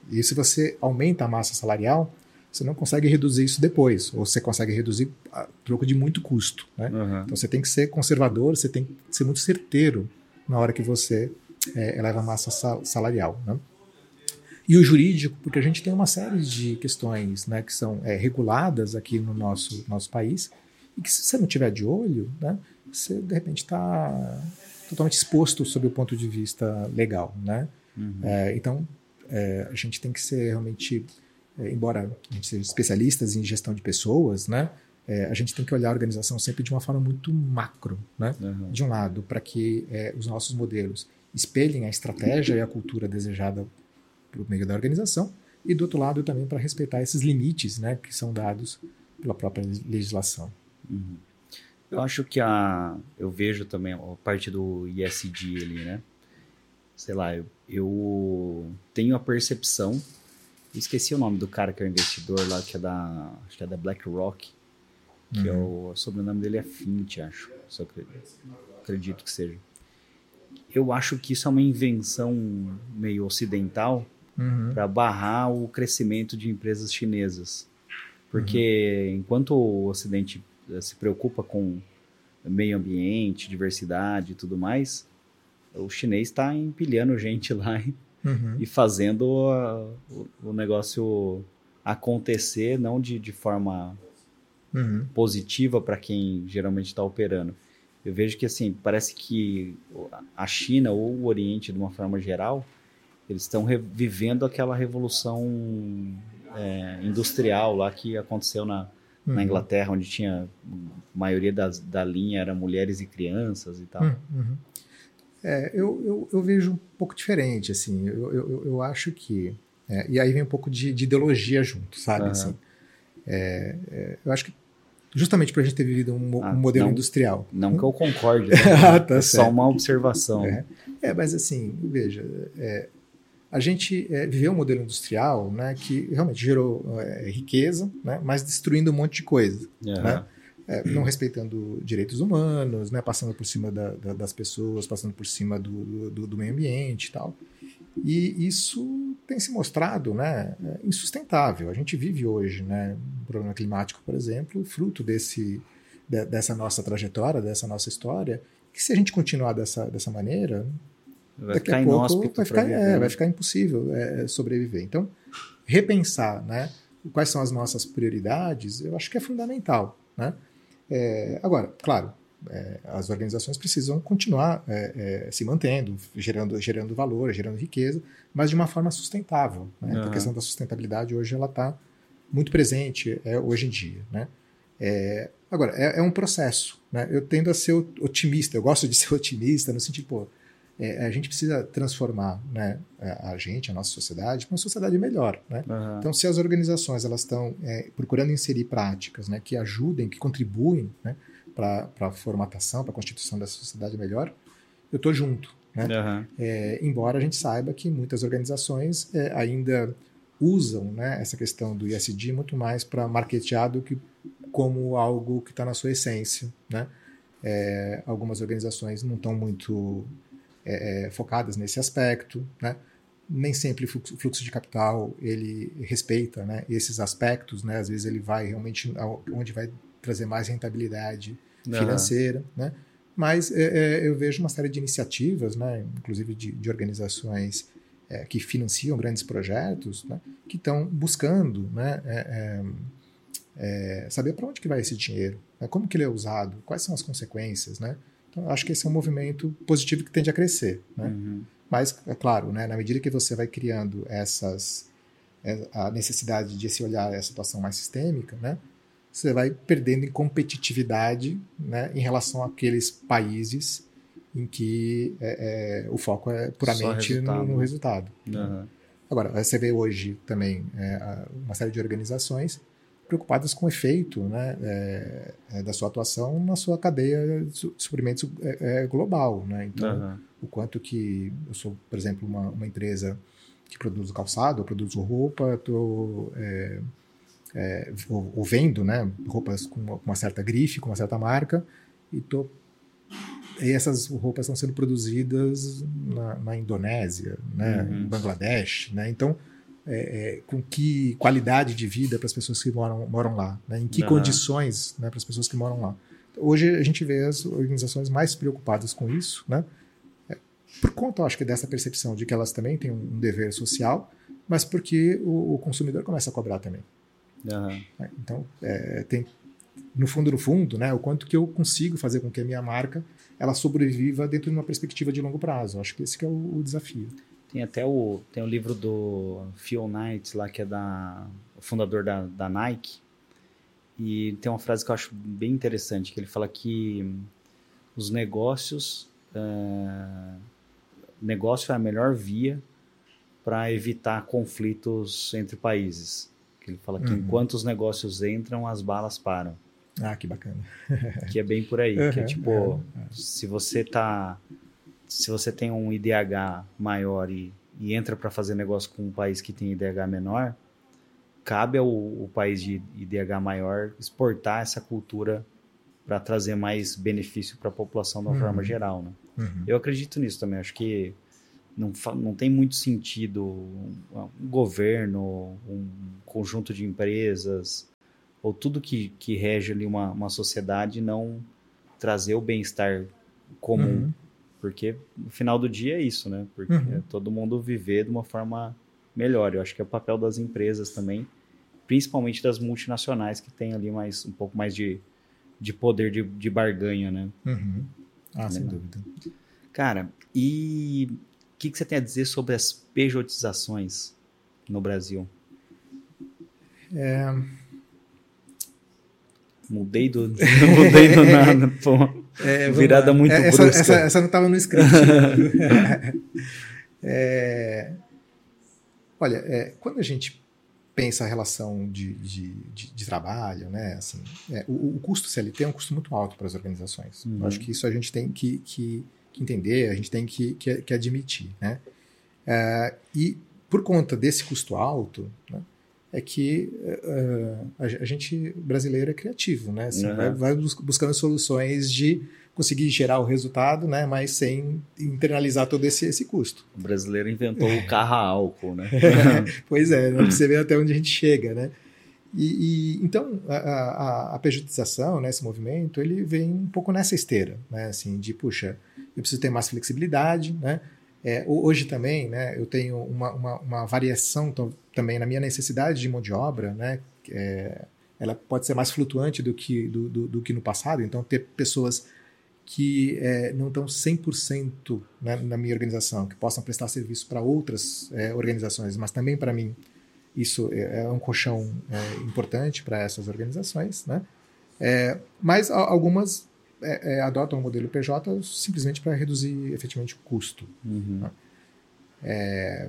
B: E se você aumenta a massa salarial, você não consegue reduzir isso depois, ou você consegue reduzir a troco de muito custo, né? Uhum. Então você tem que ser conservador, você tem que ser muito certeiro na hora que você é, eleva a massa salarial, né? E o jurídico, porque a gente tem uma série de questões, né, que são é, reguladas aqui no nosso, nosso país, e que se você não tiver de olho, né, você de repente está totalmente exposto sob o ponto de vista legal, né? Uhum. É, então é, a gente tem que ser realmente, é, embora a gente seja especialistas em gestão de pessoas, né, é, a gente tem que olhar a organização sempre de uma forma muito macro, né? Uhum. De um lado, para que é, os nossos modelos espelhem a estratégia e a cultura desejada por meio da organização, e do outro lado também para respeitar esses limites, né, que são dados pela própria legislação.
A: Uhum. Eu acho que a eu vejo também a parte do E S G ali, né? Sei lá, eu, eu tenho a percepção, esqueci o nome do cara que é o investidor lá, que é da, acho que é da BlackRock, que uhum. é o, o sobrenome dele é Fint, acho, só acredito, acredito que seja. Eu acho que isso é uma invenção meio ocidental, uhum. para barrar o crescimento de empresas chinesas. Porque uhum. enquanto o Ocidente se preocupa com meio ambiente, diversidade e tudo mais, o chinês está empilhando gente lá e, uhum. e fazendo a, o, o negócio acontecer, não de, de forma uhum. positiva para quem geralmente está operando. Eu vejo que, assim, parece que a China ou o Oriente, de uma forma geral, eles estão revivendo aquela revolução é, industrial lá que aconteceu na, uhum. na Inglaterra, onde tinha a maioria das, da linha era mulheres e crianças e tal.
B: Uhum. É, eu, eu, eu vejo um pouco diferente, assim, eu, eu, eu acho que... É, e aí vem um pouco de, de ideologia junto, sabe? Uhum. Assim, é, é, eu acho que justamente por a gente ter vivido um, ah, um modelo
A: não,
B: industrial.
A: Não hum? que eu concorde, né? ah, tá é certo. Só uma observação.
B: É, é mas assim, veja, é, a gente é, viveu um modelo industrial, né, que realmente gerou é, riqueza, né, mas destruindo um monte de coisa. Uhum. Né? É, não respeitando direitos humanos, né, passando por cima da, da, das pessoas, passando por cima do, do, do meio ambiente e tal. E isso tem se mostrado, né, insustentável. A gente vive hoje, né, um problema climático, por exemplo, fruto desse, de, dessa nossa trajetória, dessa nossa história, que se a gente continuar dessa, dessa maneira,
A: vai
B: daqui
A: ficar
B: a pouco
A: inóspito
B: vai ficar,
A: viver,
B: é,
A: né?
B: vai ficar impossível é, sobreviver. Então, repensar, né, quais são as nossas prioridades, eu acho que é fundamental, né? É, agora, claro, é, as organizações precisam continuar é, é, se mantendo, gerando, gerando valor, gerando riqueza, mas de uma forma sustentável. Né? Uhum. A questão da sustentabilidade hoje ela está muito presente é, hoje em dia. Né? É, agora, é, é um processo. Né? Eu tendo a ser otimista, eu gosto de ser otimista no sentido, pô, é, a gente precisa transformar, né, a gente, a nossa sociedade, para uma sociedade melhor. Né? Uhum. Então, se as organizações elas estão é, procurando inserir práticas, né, que ajudem, que contribuem, né, para a formatação, para a constituição dessa sociedade melhor, eu estou junto. Né? Uhum. É, embora a gente saiba que muitas organizações é, ainda usam, né, essa questão do E S G muito mais para marketear do que como algo que está na sua essência. Né? É, algumas organizações não estão muito é, focadas nesse aspecto. Né? Nem sempre o fluxo, fluxo de capital ele respeita, né, esses aspectos. Né? Às vezes ele vai realmente onde vai trazer mais rentabilidade financeira, uhum. né? Mas é, é, eu vejo uma série de iniciativas, né, inclusive de, de organizações é, que financiam grandes projetos, né, que estão buscando, né, é, é, saber para onde que vai esse dinheiro, né, como que ele é usado, quais são as consequências, né? Então, acho que esse é um movimento positivo que tende a crescer, né? Uhum. Mas, é claro, né, na medida que você vai criando essas, a necessidade de se olhar essa situação mais sistêmica, né, você vai perdendo em competitividade, né, em relação àqueles países em que é, é, o foco é puramente resultado. No, no resultado. Uhum. Agora, você vê hoje também é, uma série de organizações preocupadas com o efeito, né, é, é, da sua atuação na sua cadeia de suprimentos é, é, global. Né? Então, uhum. o quanto que eu sou, por exemplo, uma, uma empresa que produz calçado, eu produzo roupa, estou... É, É, ou, ou vendo, né, roupas com uma, uma certa grife, com uma certa marca, e, tô, e essas roupas estão sendo produzidas na, na Indonésia, né, uhum. em Bangladesh. Né, então, é, é, com que qualidade de vida para as pessoas que moram, moram lá, né? Em que uhum. condições, né, para as pessoas que moram lá. Hoje a gente vê as organizações mais preocupadas com isso, né? É, por conta, eu acho que, dessa percepção de que elas também têm um dever social, mas porque o, o consumidor começa a cobrar também.
A: Uhum.
B: Então, é, tem, no fundo, no fundo, né, o quanto que eu consigo fazer com que a minha marca ela sobreviva dentro de uma perspectiva de longo prazo. Acho que esse que é o, o desafio.
A: Tem até o, tem o livro do Phil Knight, lá, que é da, o fundador da, da Nike, e tem uma frase que eu acho bem interessante, que ele fala que os negócios, uh, negócio é a melhor via para evitar conflitos entre países. Ele fala que uhum. enquanto os negócios entram, as balas param.
B: Ah, que bacana.
A: Que é bem por aí.
B: Uhum,
A: que é tipo,
B: uhum.
A: se você tá, se você tem um I D H maior e, e entra para fazer negócio com um país que tem I D H menor, cabe ao o país de I D H maior exportar essa cultura para trazer mais benefício para a população de uma uhum. forma geral, né?
B: Uhum.
A: Eu acredito nisso também. Acho que Não, não tem muito sentido um, um governo, um conjunto de empresas, ou tudo que, que rege ali uma, uma sociedade não trazer o bem-estar comum. Uhum. Porque no final do dia é isso, né? Porque uhum. é todo mundo viver de uma forma melhor. Eu acho que é o papel das empresas também, principalmente das multinacionais, que tem ali mais, um pouco mais de, de poder de, de barganha, né?
B: Uhum. Ah, sem dúvida.
A: Cara, e... o que, que você tem a dizer sobre as pejotizações no Brasil?
B: É...
A: Mudei do, mudei do nada, pô.
B: É,
A: virada muito
B: essa,
A: brusca.
B: Essa, essa não estava no script. é... Olha, é, quando a gente pensa a relação de, de, de, de trabalho, né, assim, é, o, o custo C L T é um custo muito alto para as organizações. Uhum. Eu acho que isso a gente tem que... que que entender, a gente tem que, que, que admitir, né? Uh, e por conta desse custo alto, né, é que uh, a, a gente brasileiro é criativo, né? Assim, uhum. vai, vai buscando soluções de conseguir gerar o resultado, né, mas sem internalizar todo esse, esse custo.
A: O brasileiro inventou o carro a álcool, né?
B: Pois é, né, você vê até onde a gente chega, né? E, e, então, a, a, a pejotização, né, esse movimento, ele vem um pouco nessa esteira, né, assim, de, puxa, eu preciso ter mais flexibilidade, né, é, hoje também, né, eu tenho uma, uma, uma variação t- também na minha necessidade de mão de obra, né, é, ela pode ser mais flutuante do que, do, do, do que no passado, então ter pessoas que é, não estão cem por cento, né, na minha organização, que possam prestar serviço para outras é, organizações, mas também para mim, isso é um colchão é, importante para essas organizações, né? É, mas algumas é, é, adotam o modelo P J simplesmente para reduzir efetivamente o custo.
A: Uhum.
B: Né? É,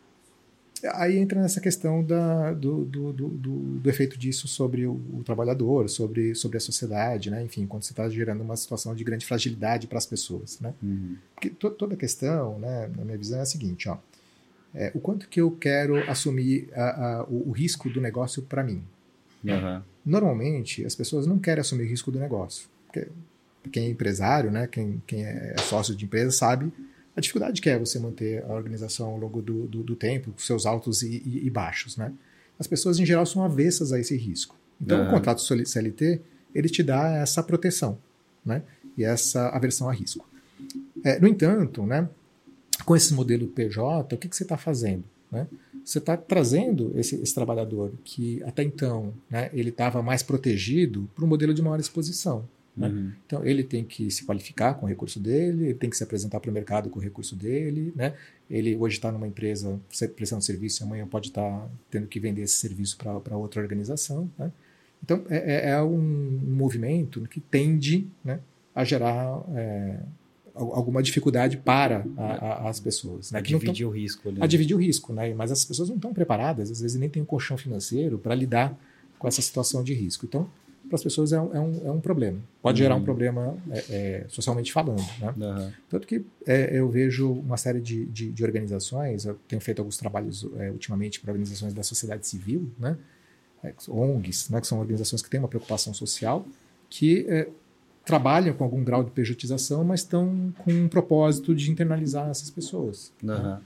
B: aí entra nessa questão da, do, do, do, do efeito disso sobre o, o trabalhador, sobre, sobre a sociedade, né? Enfim, quando você está gerando uma situação de grande fragilidade para as pessoas. Né?
A: Uhum.
B: Porque to, toda a questão, né, na minha visão, é a seguinte, ó. É, o quanto que eu quero assumir a, a, o, o risco do negócio para mim.
A: Uhum.
B: Normalmente, as pessoas não querem assumir o risco do negócio. Porque quem é empresário, né, quem, quem é sócio de empresa, sabe a dificuldade que é você manter a organização ao longo do, do, do tempo, com seus altos e, e, e baixos. Né? As pessoas, em geral, são avessas a esse risco. Então, uhum. o contrato C L T, ele te dá essa proteção, né, e essa aversão a risco. É, no entanto, né, com esse modelo P J, o que, que você está fazendo? Né? Você está trazendo esse, esse trabalhador que até então, né, ele estava mais protegido para um modelo de maior exposição. Né?
A: Uhum.
B: Então ele tem que se qualificar com o recurso dele, ele tem que se apresentar para o mercado com o recurso dele. Né? Ele hoje está numa empresa prestando serviço e amanhã pode estar tá tendo que vender esse serviço para outra organização. Né? Então é, é um, um movimento que tende, né, a gerar... É, alguma dificuldade para a, a, as pessoas. Né?
A: A dividir tão, o risco. Ali.
B: A dividir o risco, né? Mas as pessoas não estão preparadas, às vezes nem tem um colchão financeiro para lidar com essa situação de risco. Então, para as pessoas é um, é um, é um problema. Pode uhum. gerar um problema é, é, socialmente falando. Né? Uhum. Tanto que é, eu vejo uma série de, de, de organizações, eu tenho feito alguns trabalhos é, ultimamente para organizações da sociedade civil, né? O N Gs, né? Que são organizações que têm uma preocupação social, que... É, trabalham com algum grau de pejotização, mas estão com um propósito de internalizar essas pessoas.
A: Uhum.
B: Né?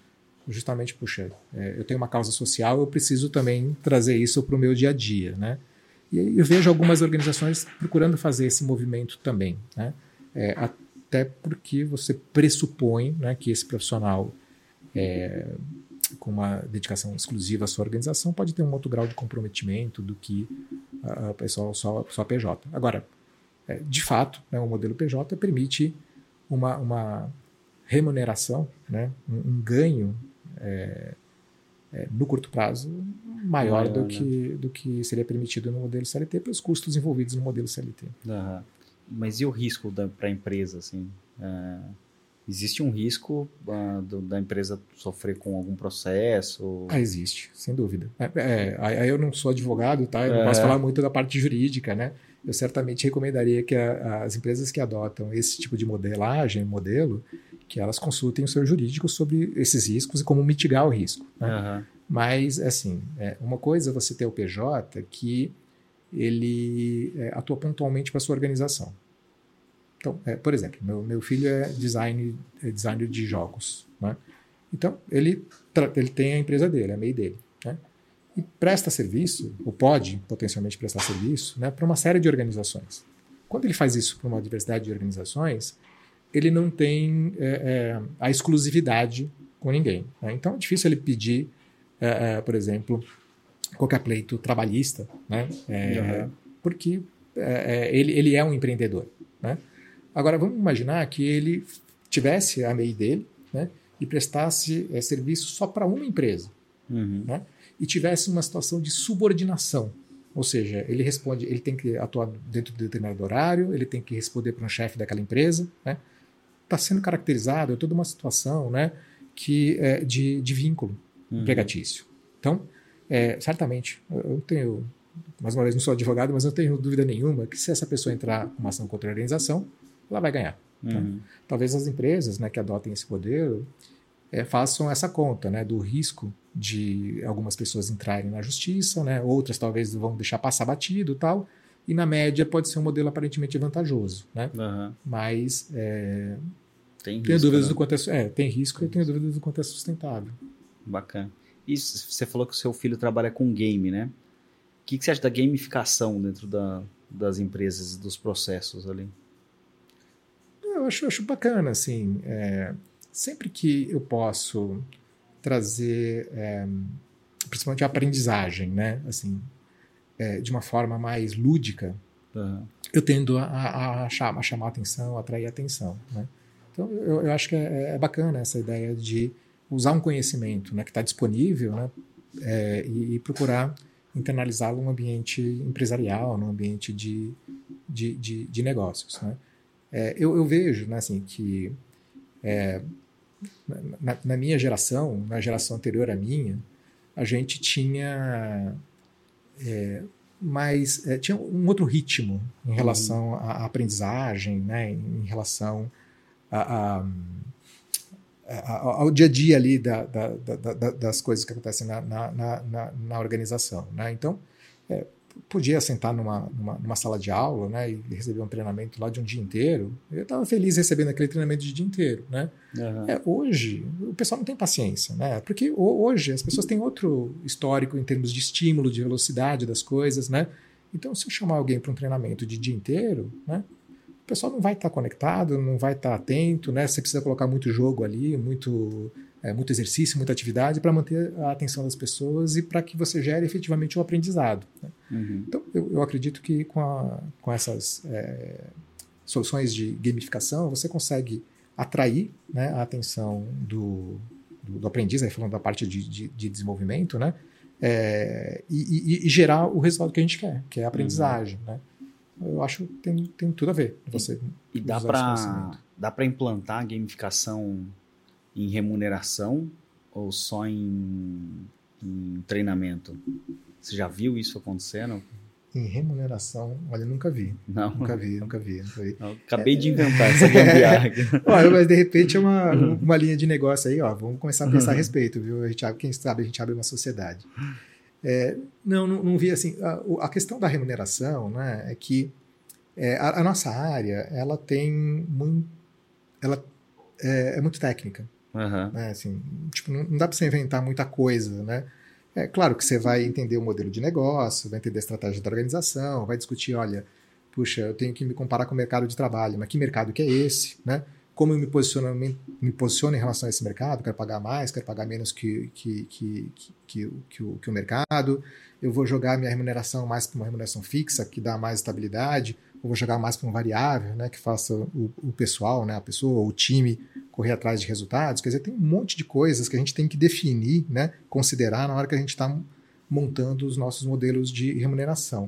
B: justamente, puxa, é, eu tenho uma causa social, eu preciso também trazer isso para o meu dia a dia, né? E eu vejo algumas organizações procurando fazer esse movimento também, né? É, até porque você pressupõe, né, que esse profissional é, com uma dedicação exclusiva à sua organização pode ter um outro grau de comprometimento do que a, a pessoa só, só P J. Agora, é, de fato, né, o modelo P J permite uma, uma remuneração, né, um, um ganho é, é, no curto prazo maior, maior do, que, né? do que seria permitido no modelo C L T pelos custos envolvidos no modelo C L T.
A: Uhum. Mas e o risco para a empresa? Assim? Uh, existe um risco uh, do, da empresa sofrer com algum processo?
B: Ah, existe, sem dúvida. É, é, aí eu não sou advogado, tá? Eu não uhum. posso falar muito da parte jurídica, né? Eu certamente recomendaria que a, as empresas que adotam esse tipo de modelagem, modelo, que elas consultem o seu jurídico sobre esses riscos e como mitigar o risco. Né? Uhum. Mas, assim, é, uma coisa é você ter o P J que ele é, atua pontualmente para a sua organização. Então, é, por exemplo, meu, meu filho é, design, é designer de jogos. Né? Então, ele, ele tem a empresa dele, a M E I dele. Né? E presta serviço, ou pode potencialmente prestar serviço, né, para uma série de organizações. Quando ele faz isso para uma diversidade de organizações, ele não tem é, é, a exclusividade com ninguém. Né? Então é difícil ele pedir, é, é, por exemplo, qualquer pleito trabalhista, né? é, uhum. porque é, ele, ele é um empreendedor. Né? Agora, vamos imaginar que ele tivesse a M E I dele, né, e prestasse é, serviço só para uma empresa. Uhum. Né? E tivesse uma situação de subordinação, ou seja, ele responde, ele tem que atuar dentro de determinado horário, ele tem que responder para um chefe daquela empresa, né? Está sendo caracterizado é toda uma situação, né, que é de, de vínculo uhum. empregatício. Então, é, certamente, eu tenho, mais uma vez não sou advogado, mas eu tenho dúvida nenhuma que se essa pessoa entrar com uma ação contra a organização, ela vai ganhar. Uhum. Né? Talvez as empresas, né, que adotem esse modelo É, façam essa conta, né, do risco de algumas pessoas entrarem na justiça, né, outras talvez vão deixar passar batido e tal, e na média pode ser um modelo aparentemente vantajoso. Né? Uhum. Mas é, tem tenho risco, dúvidas né? do quanto é, é, tem risco e tenho dúvidas do quanto é sustentável.
A: Bacana. E você falou que o seu filho trabalha com game, né? O que, que você acha da gamificação dentro da, das empresas e dos processos ali?
B: Eu acho, acho bacana, assim... É, sempre que eu posso trazer, é, principalmente a aprendizagem, né, assim, é, de uma forma mais lúdica, uhum. eu tendo a, a, a, chamar, a chamar a atenção, a atrair a atenção. Né? Então, eu, eu acho que é, é bacana essa ideia de usar um conhecimento, né, que está disponível, né, é, e, e procurar internalizá-lo num ambiente empresarial, num ambiente de, de, de, de negócios. Né? É, eu, eu vejo, né, assim, que é, Na, na minha geração, na geração anterior à minha, a gente tinha é, mais é, tinha um outro ritmo em relação uhum. à aprendizagem, né, em relação a, a, a, ao dia a dia ali da, da, da, da, das coisas que acontecem na, na, na, na organização. Né? Então, é, podia sentar numa, numa, numa sala de aula, né, e receber um treinamento lá de um dia inteiro. Eu estava feliz recebendo aquele treinamento de dia inteiro. Né? Uhum. É, hoje, o pessoal não tem paciência, né? Porque hoje as pessoas têm outro histórico em termos de estímulo, de velocidade das coisas. Né? Então, se eu chamar alguém para um treinamento de dia inteiro, né, o pessoal não vai estar conectado, não vai estar atento. Né? Você precisa colocar muito jogo ali, muito... É, muito exercício, muita atividade para manter a atenção das pessoas e para que você gere efetivamente o aprendizado. Né? Uhum. Então, eu, eu acredito que com, a, com essas é, soluções de gamificação, você consegue atrair, né, a atenção do, do, do aprendiz, aí falando da parte de, de, de desenvolvimento, né, é, e, e, e gerar o resultado que a gente quer, que é a aprendizagem. Uhum. Né? Eu acho que tem, tem tudo a ver. Você
A: e, e dá para dá para implantar a gamificação em remuneração ou só em, em treinamento? Você já viu isso acontecendo?
B: Em remuneração, olha, nunca vi.
A: Não.
B: Nunca vi, nunca vi. Nunca vi.
A: Eu acabei é, de inventar essa gambiarra.
B: Olha, mas de repente é uma, uma linha de negócio aí, ó. Vamos começar a pensar a respeito, viu? A gente abre, quem sabe a gente abre uma sociedade. É, não, não, não vi assim. A, a questão da remuneração, né, é que é, a, a nossa área, ela tem muito, ela é, é muito técnica.
A: Uhum.
B: Né? Assim, tipo, não, não dá para você inventar muita coisa, né? É claro que você vai entender o modelo de negócio, vai entender a estratégia da organização, vai discutir, olha, puxa, eu tenho que me comparar com o mercado de trabalho, mas que mercado que é esse, né? Como eu me posiciono, me, me posiciono em relação a esse mercado, quero pagar mais, quero pagar menos que, que, que, que, que, que, o, que o mercado, eu vou jogar minha remuneração mais para uma remuneração fixa, que dá mais estabilidade, ou vou jogar mais para um variável, né, que faça o, o pessoal, né, a pessoa, o time, correr atrás de resultados. Quer dizer, tem um monte de coisas que a gente tem que definir, né, considerar na hora que a gente está montando os nossos modelos de remuneração.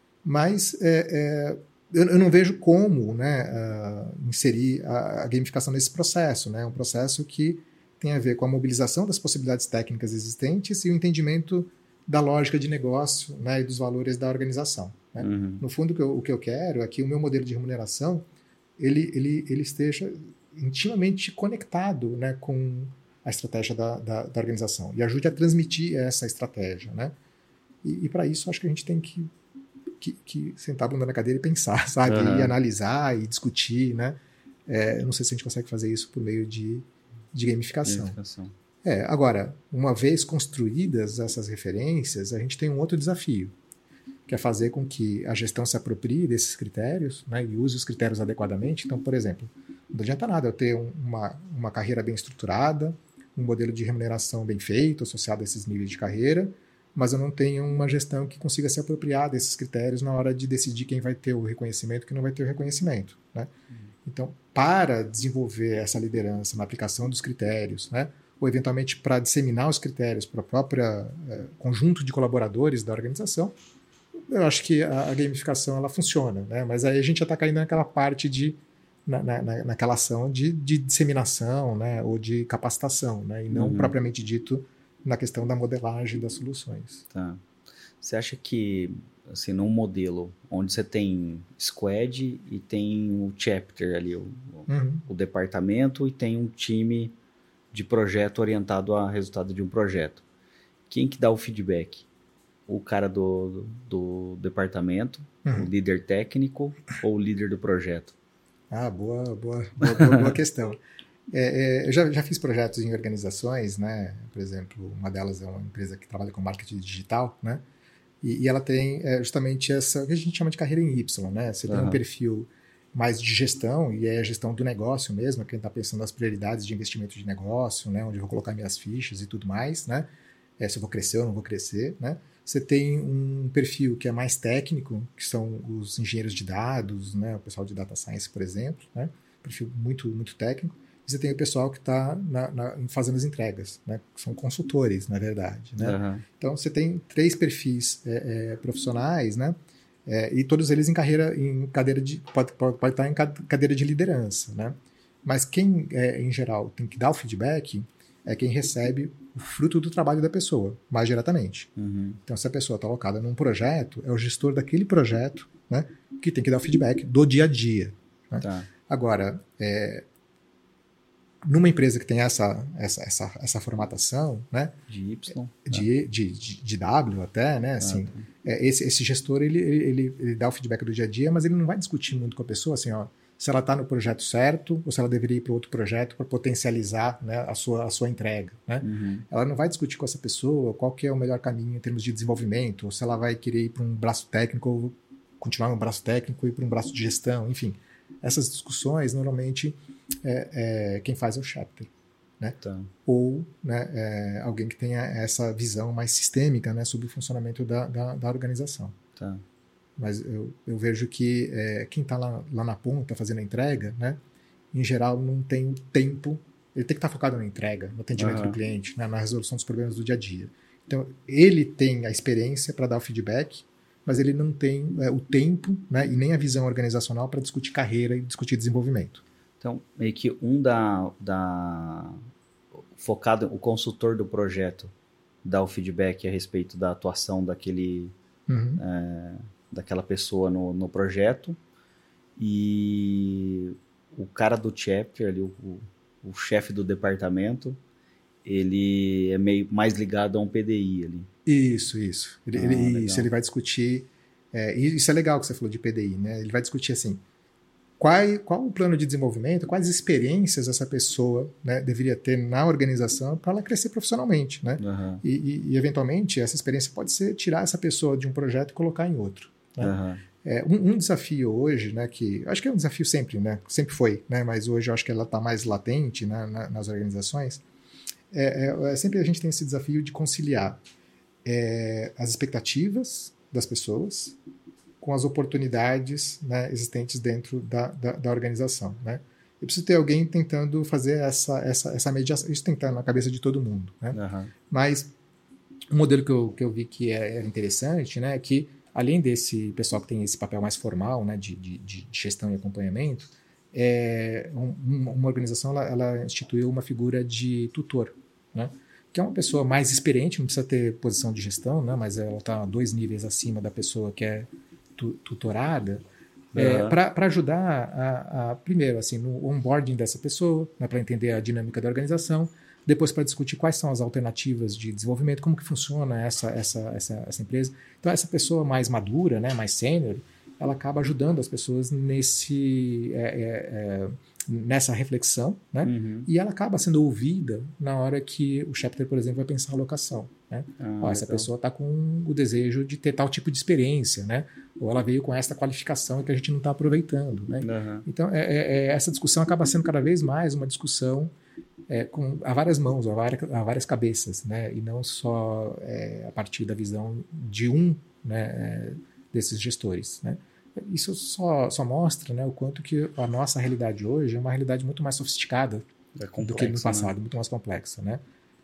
B: Mas é, é, eu, eu não vejo como, né, uh, inserir a, a gamificação nesse processo. Né, um processo que tem a ver com a mobilização das possibilidades técnicas existentes e o entendimento da lógica de negócio, né, e dos valores da organização. Né? Uhum. No fundo, o que, eu, o que eu quero é que o meu modelo de remuneração ele, ele, ele esteja intimamente conectado, né, com a estratégia da, da, da organização e ajude a transmitir essa estratégia. Né? E, e para isso, acho que a gente tem que, que, que sentar a bunda na cadeira e pensar, sabe? Uhum. E analisar e discutir. Né? É, eu não sei se a gente consegue fazer isso por meio de, de gamificação. gamificação. É, agora, uma vez construídas essas referências, a gente tem um outro desafio, que é fazer com que a gestão se aproprie desses critérios, né, e use os critérios adequadamente. Então, por exemplo, não adianta nada eu ter uma, uma carreira bem estruturada, um modelo de remuneração bem feito, associado a esses níveis de carreira, mas eu não tenho uma gestão que consiga se apropriar desses critérios na hora de decidir quem vai ter o reconhecimento e quem não vai ter o reconhecimento. Né? Uhum. Então, para desenvolver essa liderança na aplicação dos critérios, né, ou eventualmente para disseminar os critérios para o próprio é, conjunto de colaboradores da organização, eu acho que a, a gamificação ela funciona, né? Mas aí a gente já está caindo naquela parte de, na, na, naquela ação de, de disseminação, né? Ou de capacitação, né? E não uhum. propriamente dito na questão da modelagem das soluções.
A: Tá. Você acha que, assim, num modelo onde você tem squad e tem o chapter ali, o, uhum. o departamento, e tem um time de projeto orientado a resultado de um projeto. Quem que dá o feedback? O cara do, do, do departamento, uhum. o líder técnico ou o líder do projeto?
B: Ah, boa, boa, boa, boa, boa questão. É, é, eu já, já fiz projetos em organizações, né? Por exemplo, uma delas é uma empresa que trabalha com marketing digital, né? E, e ela tem é, justamente essa, o que a gente chama de carreira em Y, né? Você uhum. tem um perfil mais de gestão, e é a gestão do negócio mesmo, quem está pensando nas prioridades de investimento de negócio, né, onde eu vou colocar minhas fichas e tudo mais, né, é, se eu vou crescer ou não vou crescer. Né. Você tem um perfil que é mais técnico, que são os engenheiros de dados, né, o pessoal de data science, por exemplo, né, perfil muito, muito técnico. E você tem o pessoal que está fazendo as entregas, né, que são consultores, na verdade. Né. Uhum. Então, você tem três perfis é, é, profissionais, né, É, e todos eles em carreira, em cadeira de, pode, pode, pode estar em cadeira de liderança, né? Mas quem, é, em geral, tem que dar o feedback é quem recebe o fruto do trabalho da pessoa, mais diretamente. Uhum. Então, se a pessoa está alocada num projeto, é o gestor daquele projeto, né, que tem que dar o feedback do dia a dia. Né? Tá. Agora, é, numa empresa que tem essa, essa, essa, essa formatação, né,
A: de Y,
B: de, de, de, de W até, né, assim, ah, tá. é, esse, esse gestor ele, ele, ele dá o feedback do dia a dia, mas ele não vai discutir muito com a pessoa, assim, ó, se ela está no projeto certo ou se ela deveria ir para outro projeto para potencializar, né, a, sua, a sua entrega. Né? Uhum. Ela não vai discutir com essa pessoa qual que é o melhor caminho em termos de desenvolvimento, ou se ela vai querer ir para um braço técnico ou continuar no braço técnico e ir para um braço de gestão, enfim. Essas discussões, normalmente, é, é, quem faz é o chapter. Né? Tá. Ou, né, é, alguém que tenha essa visão mais sistêmica, né, sobre o funcionamento da, da, da organização.
A: Tá.
B: Mas eu, eu vejo que é, quem está lá, lá na ponta fazendo a entrega, né, em geral não tem o tempo, ele tem que estar tá focado na entrega, no atendimento uhum. do cliente, né, na resolução dos problemas do dia a dia. Então, ele tem a experiência para dar o feedback, mas ele não tem é, o tempo, né, e nem a visão organizacional para discutir carreira e discutir desenvolvimento.
A: Então, meio que um da, da focado, o consultor do projeto dá o feedback a respeito da atuação daquele, uhum. é, daquela pessoa no, no projeto, e o cara do chapter, ali, o, o, o chefe do departamento, ele é meio mais ligado a um P D I ali.
B: Isso, isso. Ele, ah, ele, isso, ele vai discutir... É, isso é legal que você falou de P D I, né? Ele vai discutir assim, qual, qual o plano de desenvolvimento, quais experiências essa pessoa, né, deveria ter na organização para ela crescer profissionalmente, né?
A: Uhum.
B: E, e, e, eventualmente, essa experiência pode ser tirar essa pessoa de um projeto e colocar em outro. Né?
A: Uhum.
B: É, um, um desafio hoje, né, que acho que é um desafio sempre, né, sempre foi, né, mas hoje eu acho que ela está mais latente, né, na, nas organizações, é, é, é, sempre a gente tem esse desafio de conciliar é, as expectativas das pessoas com as oportunidades, né, existentes dentro da, da, da organização. Né? Eu preciso ter alguém tentando fazer essa, essa, essa mediação, isso tem que estar na cabeça de todo mundo. Né?
A: Uhum.
B: Mas um modelo que eu, que eu vi que é interessante, né, é que além desse pessoal que tem esse papel mais formal, né, de, de, de gestão e acompanhamento, é, um, uma organização ela, ela instituiu uma figura de tutor, né, que é uma pessoa mais experiente, não precisa ter posição de gestão, né, mas ela está dois níveis acima da pessoa que é tu, tutorada, é,
A: uhum.
B: para ajudar, a, a, primeiro, assim, no onboarding dessa pessoa, né, para entender a dinâmica da organização, depois para discutir quais são as alternativas de desenvolvimento, como que funciona essa, essa, essa, essa empresa. Então, essa pessoa mais madura, né, mais sênior, ela acaba ajudando as pessoas nesse, é, é, é, nessa reflexão, né,
A: uhum.
B: e ela acaba sendo ouvida na hora que o chapter, por exemplo, vai pensar a alocação. Né?
A: Ah,
B: Ó, essa pessoa está com o desejo de ter tal tipo de experiência, né? Ou ela veio com essa qualificação que a gente não está aproveitando. Né?
A: Uhum.
B: Então, é, é, essa discussão acaba sendo cada vez mais uma discussão É, com, a várias mãos, a várias, a várias cabeças, né? E não só é, a partir da visão de um, né, é, desses gestores. Né? Isso só, só mostra, né, o quanto que a nossa realidade hoje é uma realidade muito mais sofisticada
A: é complexo,
B: do que no passado, né? Muito mais complexa. Né?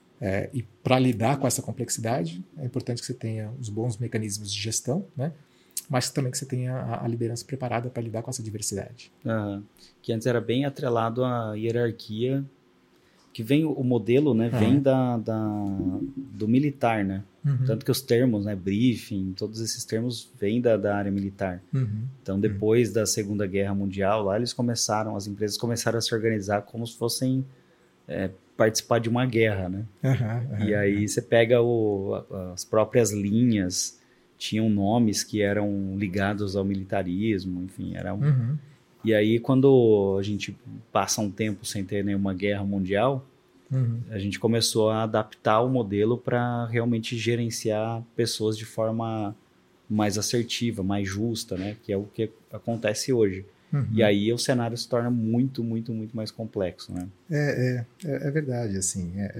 B: É, e para lidar com essa complexidade, é importante que você tenha os bons mecanismos de gestão, né? Mas também que você tenha a, a liderança preparada para lidar com essa diversidade.
A: Uhum. Que antes era bem atrelado à hierarquia, que vem o modelo, né,
B: uhum.
A: vem da, da, do militar, né?
B: Uhum.
A: Tanto que os termos, né, briefing, todos esses termos vêm da, da área militar.
B: Uhum.
A: Então, depois uhum. da Segunda Guerra Mundial, lá eles começaram, as empresas começaram a se organizar como se fossem é, participar de uma guerra, né?
B: Uhum. Uhum.
A: E aí você pega o, as próprias linhas, tinham nomes que eram ligados ao militarismo, enfim, era um...
B: Uhum.
A: E aí, quando a gente passa um tempo sem ter nenhuma guerra mundial,
B: uhum.
A: a gente começou a adaptar o modelo para realmente gerenciar pessoas de forma mais assertiva, mais justa, né? Que é o que acontece hoje.
B: Uhum.
A: E aí o cenário se torna muito, muito, muito mais complexo, né?
B: É, é, é verdade, assim. É,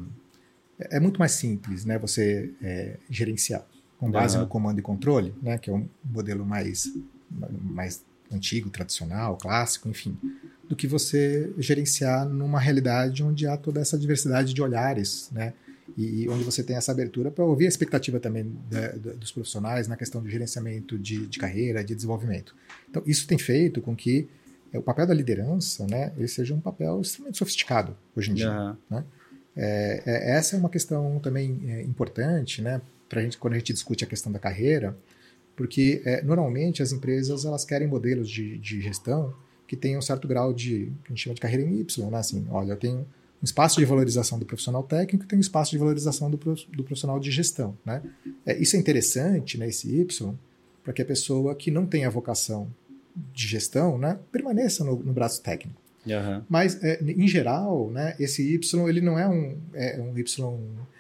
B: é, é muito mais simples, né? Você é, gerenciar com base uhum. no comando e controle, né? Que é um modelo mais... mais antigo, tradicional, clássico, enfim, do que você gerenciar numa realidade onde há toda essa diversidade de olhares, né? E, e onde você tem essa abertura para ouvir a expectativa também da, da, dos profissionais na questão de gerenciamento de, de carreira, de desenvolvimento. Então, isso tem feito com que é, o papel da liderança, né, ele seja um papel extremamente sofisticado hoje em dia.
A: Uhum.
B: Né? É, é, essa é uma questão também é, importante, né, pra gente, quando a gente discute a questão da carreira, porque é, normalmente as empresas elas querem modelos de, de gestão que tenham um certo grau de, que a gente chama de carreira em Y, né? Assim, olha, eu tenho um espaço de valorização do profissional técnico e tenho um espaço de valorização do, do profissional de gestão, né? É, isso é interessante, né, esse Y, para que a pessoa que não tem a vocação de gestão, né, permaneça no, no braço técnico.
A: Uhum.
B: Mas, é, em geral, né, esse Y ele não é um, é, um Y...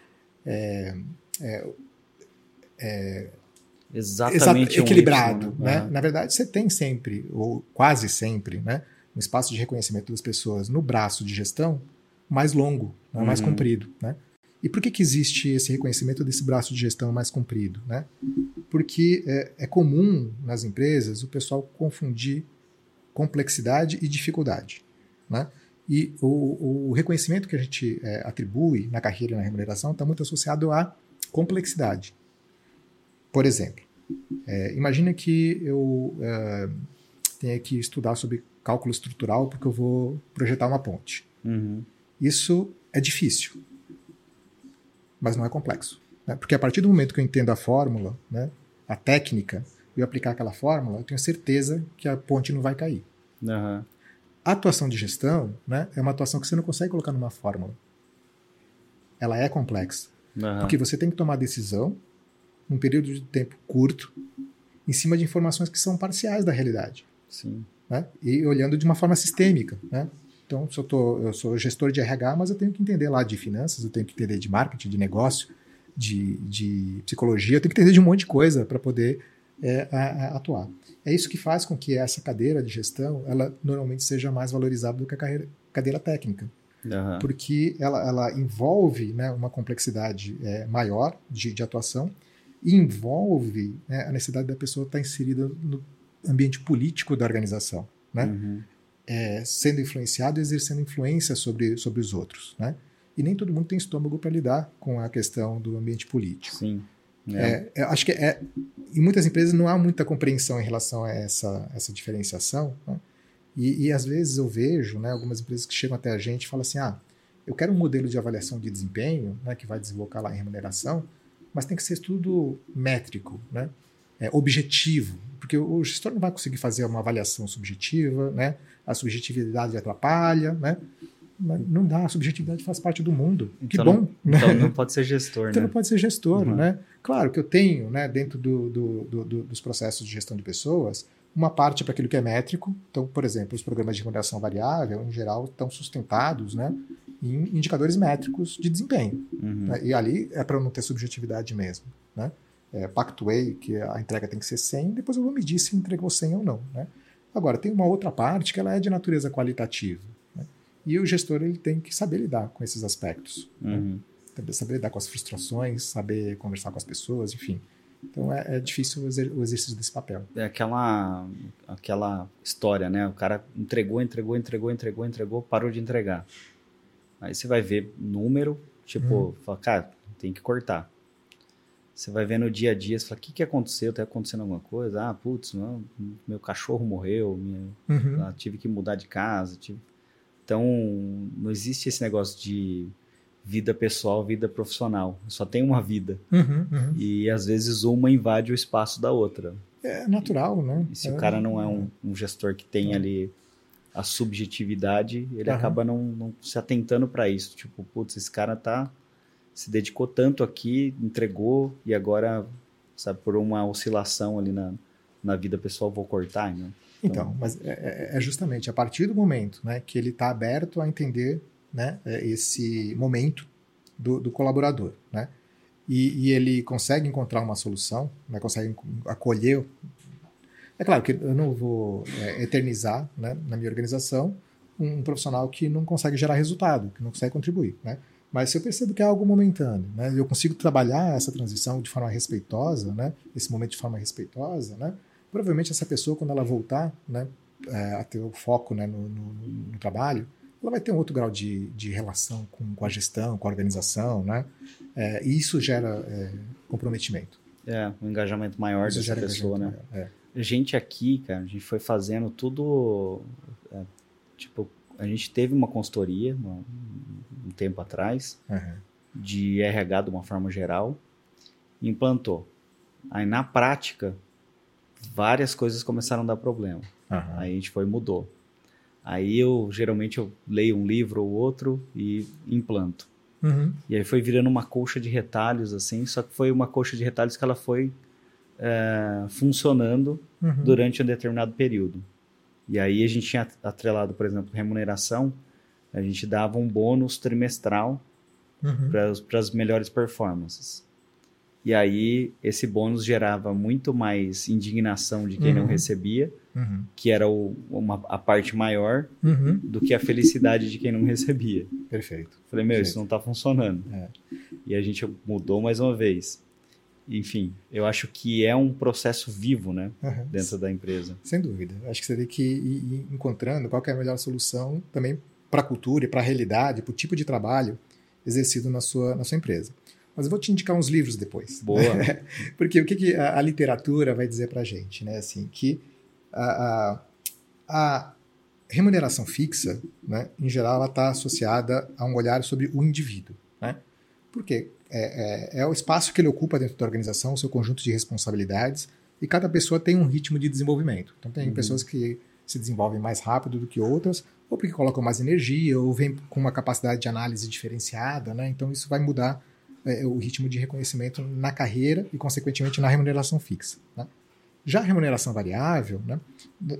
B: É, é, é,
A: Exatamente
B: equilibrado,
A: um Y,
B: né?
A: Uhum.
B: Na verdade, você tem sempre, ou quase sempre, né, um espaço de reconhecimento das pessoas no braço de gestão mais longo, né, uhum. mais comprido, né? E por que que existe esse reconhecimento desse braço de gestão mais comprido, né? Porque é, é comum nas empresas o pessoal confundir complexidade e dificuldade, né? E o, o reconhecimento que a gente é, atribui na carreira e na remuneração está muito associado à complexidade. Por exemplo, é, imagina que eu é, tenha que estudar sobre cálculo estrutural porque eu vou projetar uma ponte.
A: Uhum.
B: Isso é difícil, mas não é complexo. Né? Porque a partir do momento que eu entendo a fórmula, né, a técnica, e eu aplicar aquela fórmula, eu tenho certeza que a ponte não vai cair.
A: Uhum.
B: A atuação de gestão, né, é uma atuação que você não consegue colocar numa fórmula. Ela é complexa.
A: Uhum.
B: Porque você tem que tomar decisão num período de tempo curto, em cima de informações que são parciais da realidade.
A: Sim.
B: né? E olhando de uma forma sistêmica, né? Então, se eu, tô, eu sou gestor de R H, mas eu tenho que entender lá de finanças, eu tenho que entender de marketing, de negócio, de, de psicologia, eu tenho que entender de um monte de coisa para poder é, a, a atuar. É isso que faz com que essa cadeira de gestão, ela normalmente seja mais valorizada do que a carreira, cadeira técnica. Uhum. Porque ela, ela envolve, né, uma complexidade é, maior de, de atuação e envolve, né, a necessidade da pessoa estar inserida no ambiente político da organização, né? Uhum. É, sendo influenciado e exercendo influência sobre, sobre os outros, né? E nem todo mundo tem estômago para lidar com a questão do ambiente político.
A: Sim.
B: É. É, acho que é, em muitas empresas não há muita compreensão em relação a essa, essa diferenciação, né? E, e às vezes eu vejo, né, algumas empresas que chegam até a gente e falam assim, ah, eu quero um modelo de avaliação de desempenho, né, que vai desembocar lá em remuneração, mas tem que ser tudo métrico, né? É, objetivo, porque o gestor não vai conseguir fazer uma avaliação subjetiva, né? A subjetividade atrapalha, né? Mas não dá, a subjetividade faz parte do mundo. Então, que bom.
A: Não, então não pode ser gestor,
B: então
A: né?
B: não pode ser gestor,
A: uhum.
B: né? Claro que eu tenho, né, dentro do, do, do, do, dos processos de gestão de pessoas, uma parte para aquilo que é métrico. Então, por exemplo, os programas de remuneração variável, em geral, estão sustentados, né, em indicadores métricos de desempenho. Uhum. Né? E ali é para não ter subjetividade mesmo, né? É, Pactuei, que a entrega tem que ser cem, depois eu vou medir se entregou cem ou não, né? Agora, tem uma outra parte que ela é de natureza qualitativa, né? E o gestor ele tem que saber lidar com esses aspectos, uhum. né? Saber lidar com as frustrações, saber conversar com as pessoas, enfim. Então é, é difícil o, exer- o exercício desse papel.
A: É aquela, aquela história, né? O cara entregou, entregou, entregou, entregou, entregou, parou de entregar. Aí você vai ver número, tipo, uhum. fala, cara, tem que cortar. Você vai ver no dia a dia, você fala, o que, que aconteceu? Tá acontecendo alguma coisa? Ah, putz, não, meu cachorro morreu, minha, uhum. ah, tive que mudar de casa. Tive... Então, não existe esse negócio de vida pessoal, vida profissional. Só tem uma vida.
B: Uhum, uhum.
A: E, às vezes, uma invade o espaço da outra.
B: É natural, né?
A: E se
B: é,
A: o cara não é um, um gestor que tem é. ali a subjetividade, ele uhum. acaba não, não se atentando para isso. Tipo, putz, esse cara tá... se dedicou tanto aqui, entregou, e agora, sabe, por uma oscilação ali na, na vida pessoal, vou cortar, né?
B: Então, então mas é, é justamente a partir do momento, né, que ele está aberto a entender, né, esse momento do, do colaborador, né, e, e ele consegue encontrar uma solução, né, consegue acolher. É claro que eu não vou é, eternizar, né, na minha organização um, um profissional que não consegue gerar resultado, que não consegue contribuir, né? Mas se eu percebo que é algo momentâneo, né, eu consigo trabalhar essa transição de forma respeitosa, né, esse momento de forma respeitosa, né, provavelmente essa pessoa, quando ela voltar, né, é, a ter o foco, né, no, no, no trabalho, ela vai ter um outro grau de, de relação com, com a gestão, com a organização, né, é, e isso gera é, comprometimento.
A: É, um engajamento maior
B: isso
A: dessa pessoa, né?
B: Maior, é.
A: A gente aqui, cara, a gente foi fazendo tudo, é, tipo, a gente teve uma consultoria, uma, um tempo atrás, uhum. de R H de uma forma geral, e implantou. Aí, na prática, várias coisas começaram a dar problema. Uhum. Aí a gente foi e mudou. Aí, eu, geralmente, eu leio um livro ou outro e implanto. Uhum. E aí foi virando uma colcha de retalhos, assim, só que foi uma colcha de retalhos que ela foi é, funcionando uhum. durante um determinado período. E aí a gente tinha atrelado, por exemplo, remuneração, a gente dava um bônus trimestral uhum. para as melhores performances. E aí esse bônus gerava muito mais indignação de quem uhum. não recebia, uhum. que era o, uma, a parte maior, uhum. do que a felicidade de quem não recebia.
B: Perfeito.
A: Falei, meu,
B: Perfeito.
A: Isso não está funcionando. É. E a gente mudou mais uma vez. Enfim, eu acho que é um processo vivo, né, uhum. dentro da empresa.
B: Sem dúvida. Acho que você tem que ir, ir encontrando qual que é a melhor solução também para a cultura e para a realidade, para o tipo de trabalho exercido na sua, na sua empresa. Mas eu vou te indicar uns livros depois.
A: Boa.
B: Porque o que, que a, a literatura vai dizer para a gente? Né? Assim, que a, a, a remuneração fixa, né, em geral, ela está associada a um olhar sobre o indivíduo. Né? Por quê? É, é, é o espaço que ele ocupa dentro da organização, o seu conjunto de responsabilidades, e cada pessoa tem um ritmo de desenvolvimento. Então, tem uhum. pessoas que se desenvolvem mais rápido do que outras, ou porque colocam mais energia, ou vêm com uma capacidade de análise diferenciada, né? Então, isso vai mudar é, o ritmo de reconhecimento na carreira e, consequentemente, na remuneração fixa. Né? Já a remuneração variável, né,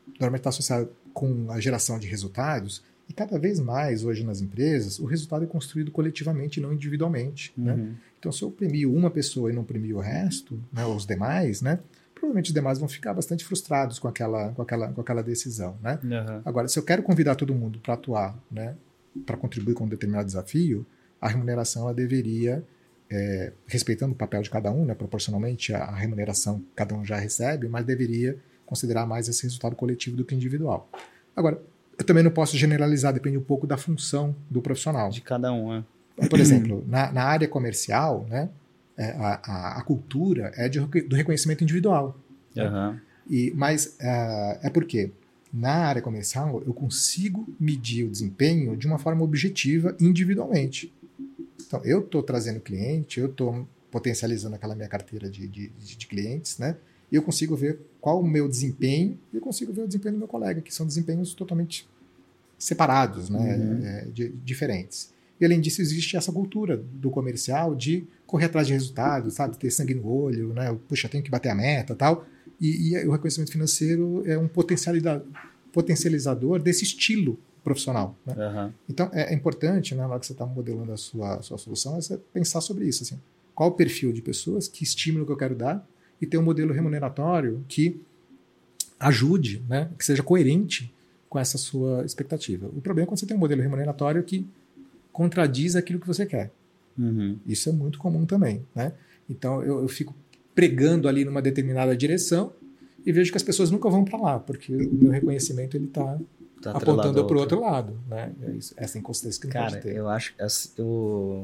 B: normalmente está associado com a geração de resultados, e cada vez mais hoje nas empresas, o resultado é construído coletivamente e não individualmente. Uhum. Né? Então, se eu premio uma pessoa e não premio o resto, né, os demais, né, provavelmente os demais vão ficar bastante frustrados com aquela, com aquela, com aquela decisão. Né? Uhum. Agora, se eu quero convidar todo mundo para atuar, né, para contribuir com um determinado desafio, a remuneração ela deveria, é, respeitando o papel de cada um, né, proporcionalmente à remuneração que cada um já recebe, mas deveria considerar mais esse resultado coletivo do que individual. Agora, eu também não posso generalizar, depende um pouco da função do profissional.
A: De cada um, né?
B: Por exemplo, na, na área comercial, né, a, a, a cultura é de, do reconhecimento individual.
A: Uhum.
B: Né? E, mas uh, é porque na área comercial eu consigo medir o desempenho de uma forma objetiva individualmente. Então, eu estou trazendo cliente, eu estou potencializando aquela minha carteira de, de, de clientes, né? E eu consigo ver qual o meu desempenho e eu consigo ver o desempenho do meu colega, que são desempenhos totalmente separados, né? Uhum. É, de, diferentes. E, além disso, existe essa cultura do comercial de correr atrás de resultados, sabe? Ter sangue no olho, né? Puxa, tenho que bater a meta e tal. E, e o reconhecimento financeiro é um potencializador, potencializador desse estilo profissional. Né? Uhum. Então, é, é importante, né, na hora que você está modelando a sua, a sua solução, é você pensar sobre isso. Assim, qual o perfil de pessoas, que estímulo que eu quero dar, e ter um modelo remuneratório que ajude, né, que seja coerente com essa sua expectativa. O problema é quando você tem um modelo remuneratório que contradiz aquilo que você quer. Uhum. Isso é muito comum também. Né? Então, eu, eu fico pregando ali numa determinada direção e vejo que as pessoas nunca vão para lá, porque o meu reconhecimento está tá apontando para o outro lado. Né? É isso, essa inconsistência que não
A: Cara,
B: pode ter.
A: eu acho que eu...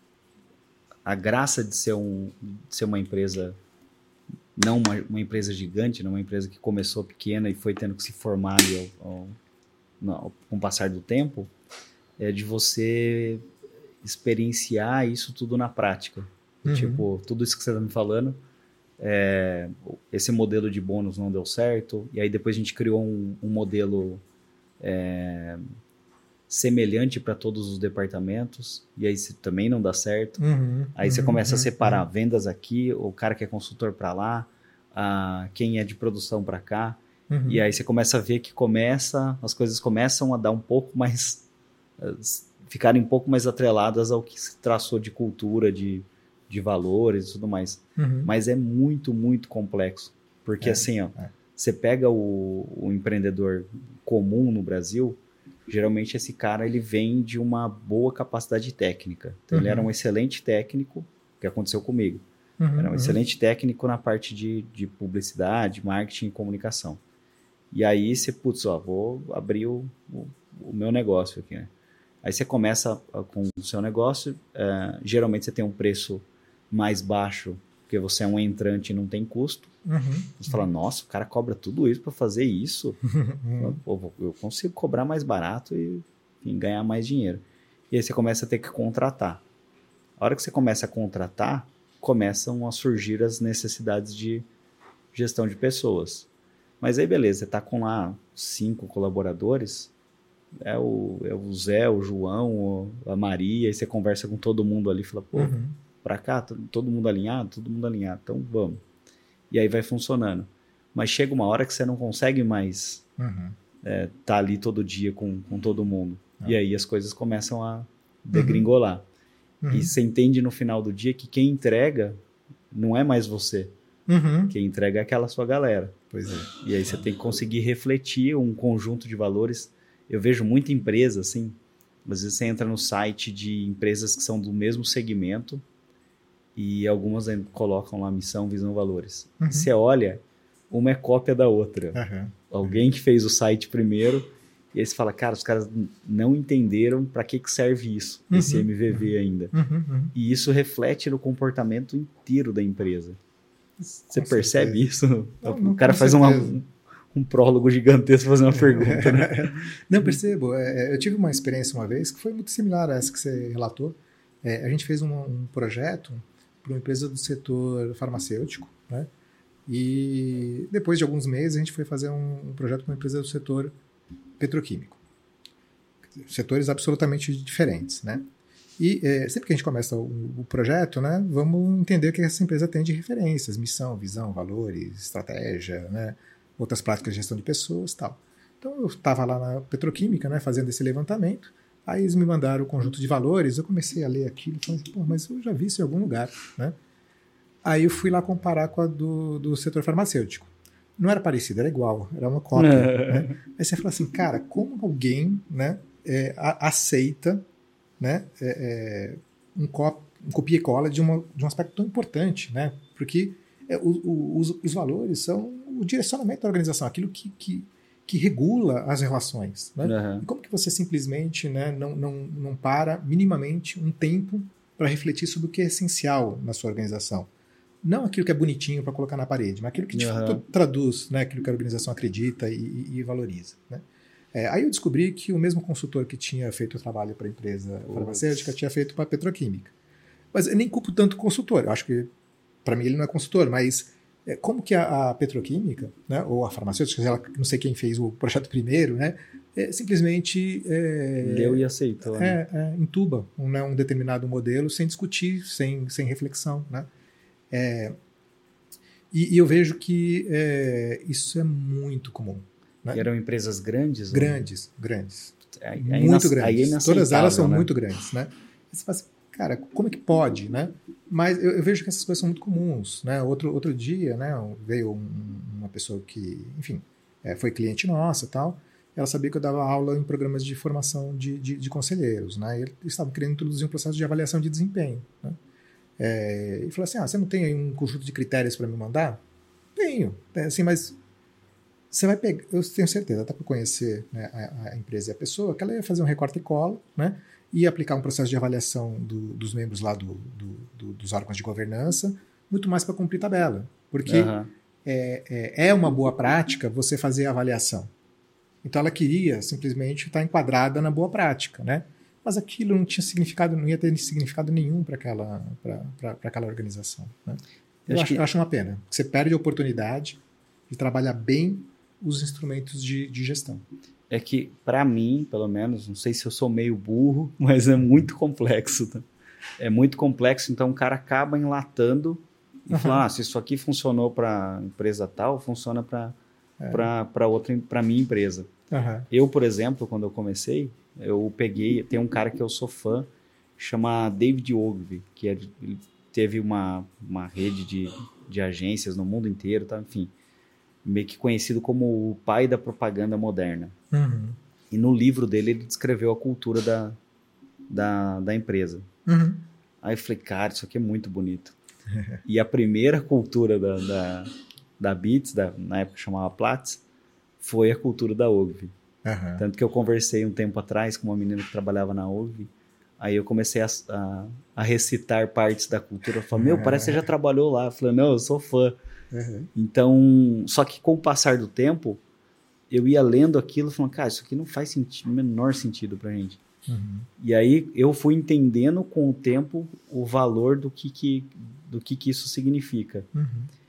A: a graça de ser, um, de ser uma empresa, não uma, uma empresa gigante, não uma empresa que começou pequena e foi tendo que se formar ali ao, ao, no, com o passar do tempo, é de você experienciar isso tudo na prática. Uhum. Tipo, tudo isso que você está me falando, é, esse modelo de bônus não deu certo, e aí depois a gente criou um, um modelo é, semelhante para todos os departamentos, e aí isso também não dá certo. Uhum, aí uhum, você começa uhum, a separar uhum. vendas aqui, o cara que é consultor para lá, a, quem é de produção para cá, uhum. e aí você começa a ver que começa, as coisas começam a dar um pouco mais, ficarem um pouco mais atreladas ao que se traçou de cultura, de de valores e tudo mais. Uhum. Mas é muito, muito complexo. Porque é, assim, ó, é. você pega o, o empreendedor comum no Brasil, geralmente esse cara ele vem de uma boa capacidade técnica. Então uhum. ele era um excelente técnico, que aconteceu comigo. Uhum, era um uhum. excelente técnico na parte de, de publicidade, marketing e comunicação. E aí você, putz, ó, vou abrir o, o, o meu negócio aqui, né? Aí você começa com o seu negócio, uh, geralmente você tem um preço mais baixo, porque você é um entrante e não tem custo. Uhum. Você fala, nossa, o cara cobra tudo isso para fazer isso. Uhum. Pô, eu consigo cobrar mais barato e enfim, ganhar mais dinheiro. E aí você começa a ter que contratar. A hora que você começa a contratar, começam a surgir as necessidades de gestão de pessoas. Mas aí beleza, você está com lá cinco colaboradores, é o, é o Zé, o João, a Maria, e você conversa com todo mundo ali e fala, pô, uhum. pra cá, todo mundo alinhado, todo mundo alinhado, então vamos. E aí vai funcionando. Mas chega uma hora que você não consegue mais uhum. é, tá ali todo dia com, com todo mundo. Uhum. E aí as coisas começam a degringolar. Uhum. E você entende no final do dia que quem entrega não é mais você. Uhum. Quem entrega é aquela sua galera.
B: Pois é.
A: E aí você tem que conseguir refletir um conjunto de valores. Eu vejo muita empresa, assim, às vezes você entra no site de empresas que são do mesmo segmento, e algumas colocam lá missão, visão, valores. Uhum. Você olha, uma é cópia da outra. Uhum. Alguém que fez o site primeiro, e aí você fala, cara, os caras não entenderam para que, que serve isso, uhum. esse M V V ainda. Uhum. Uhum. E isso reflete no comportamento inteiro da empresa. Você com percebe certeza. Isso? Não, não, o cara faz uma, um, um prólogo gigantesco fazendo uma pergunta. Né?
B: Não, percebo. É, eu tive uma experiência uma vez que foi muito similar a essa que você relatou. É, a gente fez um, um projeto para uma empresa do setor farmacêutico, né? E depois de alguns meses a gente foi fazer um, um projeto para uma empresa do setor petroquímico. Setores absolutamente diferentes, né? E é, sempre que a gente começa o, o projeto, né, vamos entender o que essa empresa tem de referências, missão, visão, valores, estratégia, né, outras práticas de gestão de pessoas e tal. Então eu estava lá na petroquímica, né, fazendo esse levantamento, aí eles me mandaram o conjunto de valores, eu comecei a ler aquilo e falei, pô, mas eu já vi isso em algum lugar, né? Aí eu fui lá comparar com a do, do setor farmacêutico. Não era parecido, era igual, era uma cópia. Né? Aí você fala assim, cara, como alguém, né, é, a, aceita, né, é, é, um, cop, um copia e cola de, uma, de um aspecto tão importante, né? Porque é, o, o, os, os valores são o direcionamento da organização, aquilo que, que, que regula as relações. Né? Uhum. E como que você simplesmente, né, não, não, não para minimamente um tempo para refletir sobre o que é essencial na sua organização? Não aquilo que é bonitinho para colocar na parede, mas aquilo que de fato traduz, né, aquilo que a organização acredita e, e, e valoriza. Né? É, aí eu descobri que o mesmo consultor que tinha feito o trabalho para a empresa Ups. farmacêutica tinha feito para a petroquímica. Mas eu nem culpo tanto o consultor. Eu acho que, para mim, ele não é consultor, mas é, como que a, a petroquímica, né, ou a farmacêutica, ela, não sei quem fez o projeto primeiro, né, é, simplesmente... É,
A: leu e aceitou.
B: É,
A: né?
B: é, entuba um, né, um determinado modelo sem discutir, sem, sem reflexão, né? É, e, e eu vejo que é, isso é muito comum. Né?
A: E eram empresas grandes?
B: Grandes, ou... grandes.
A: Aí,
B: aí muito
A: nas,
B: grandes.
A: Aí
B: Todas elas são
A: né?
B: muito grandes. Né? E você fala assim, cara, como é que pode? Né? Mas eu, eu vejo que essas coisas são muito comuns. Né? Outro, outro dia, né, veio um, uma pessoa que, enfim, é, foi cliente nossa e tal. Ela sabia que eu dava aula em programas de formação de, de, de conselheiros. Né? E eles estavam querendo introduzir um processo de avaliação de desempenho. Né? É, e falou assim, ah, você não tem aí um conjunto de critérios para me mandar? Tenho, é, assim, mas você vai pegar, eu tenho certeza, até para conhecer, né, a, a empresa e a pessoa, que ela ia fazer um recorte e cola, né, ia aplicar um processo de avaliação do, dos membros lá do, do, do, dos órgãos de governança, muito mais para cumprir tabela, porque uhum. é, é, é uma boa prática você fazer a avaliação. Então ela queria simplesmente estar enquadrada na boa prática, né? Mas aquilo não tinha significado, não ia ter significado nenhum para aquela, para aquela organização. Né? Eu, eu, acho, que... eu acho uma pena. Você perde a oportunidade de trabalhar bem os instrumentos de, de gestão.
A: É que, para mim, pelo menos, não sei se eu sou meio burro, mas é muito complexo. Tá? É muito complexo, então o cara acaba enlatando e uhum. fala, ah, se isso aqui funcionou para empresa tal, funciona para é. para outra, para minha empresa. Uhum. Eu, por exemplo, quando eu comecei, eu peguei, tem um cara que eu sou fã, chama David Ogilvy, que é, ele teve uma, uma rede de, de agências no mundo inteiro, tá? Enfim, meio que conhecido como o pai da propaganda moderna. Uhum. E no livro dele ele descreveu a cultura da, da, da empresa. Uhum. Aí eu falei, cara, isso aqui é muito bonito. E a primeira cultura da, da, da Beats, da, na época chamava Platts, foi a cultura da Ogilvy. Uhum. Tanto que eu conversei um tempo atrás com uma menina que trabalhava na Ogilvy, aí eu comecei a, a, a recitar partes da cultura. Eu falei, meu, parece que você já trabalhou lá. Eu falei, não, eu sou fã. Uhum. Então, só que com o passar do tempo, eu ia lendo aquilo e falando, cara, isso aqui não faz sentido, menor sentido pra gente. Uhum. E aí eu fui entendendo com o tempo o valor do que, que, do que, que isso significa. Uhum.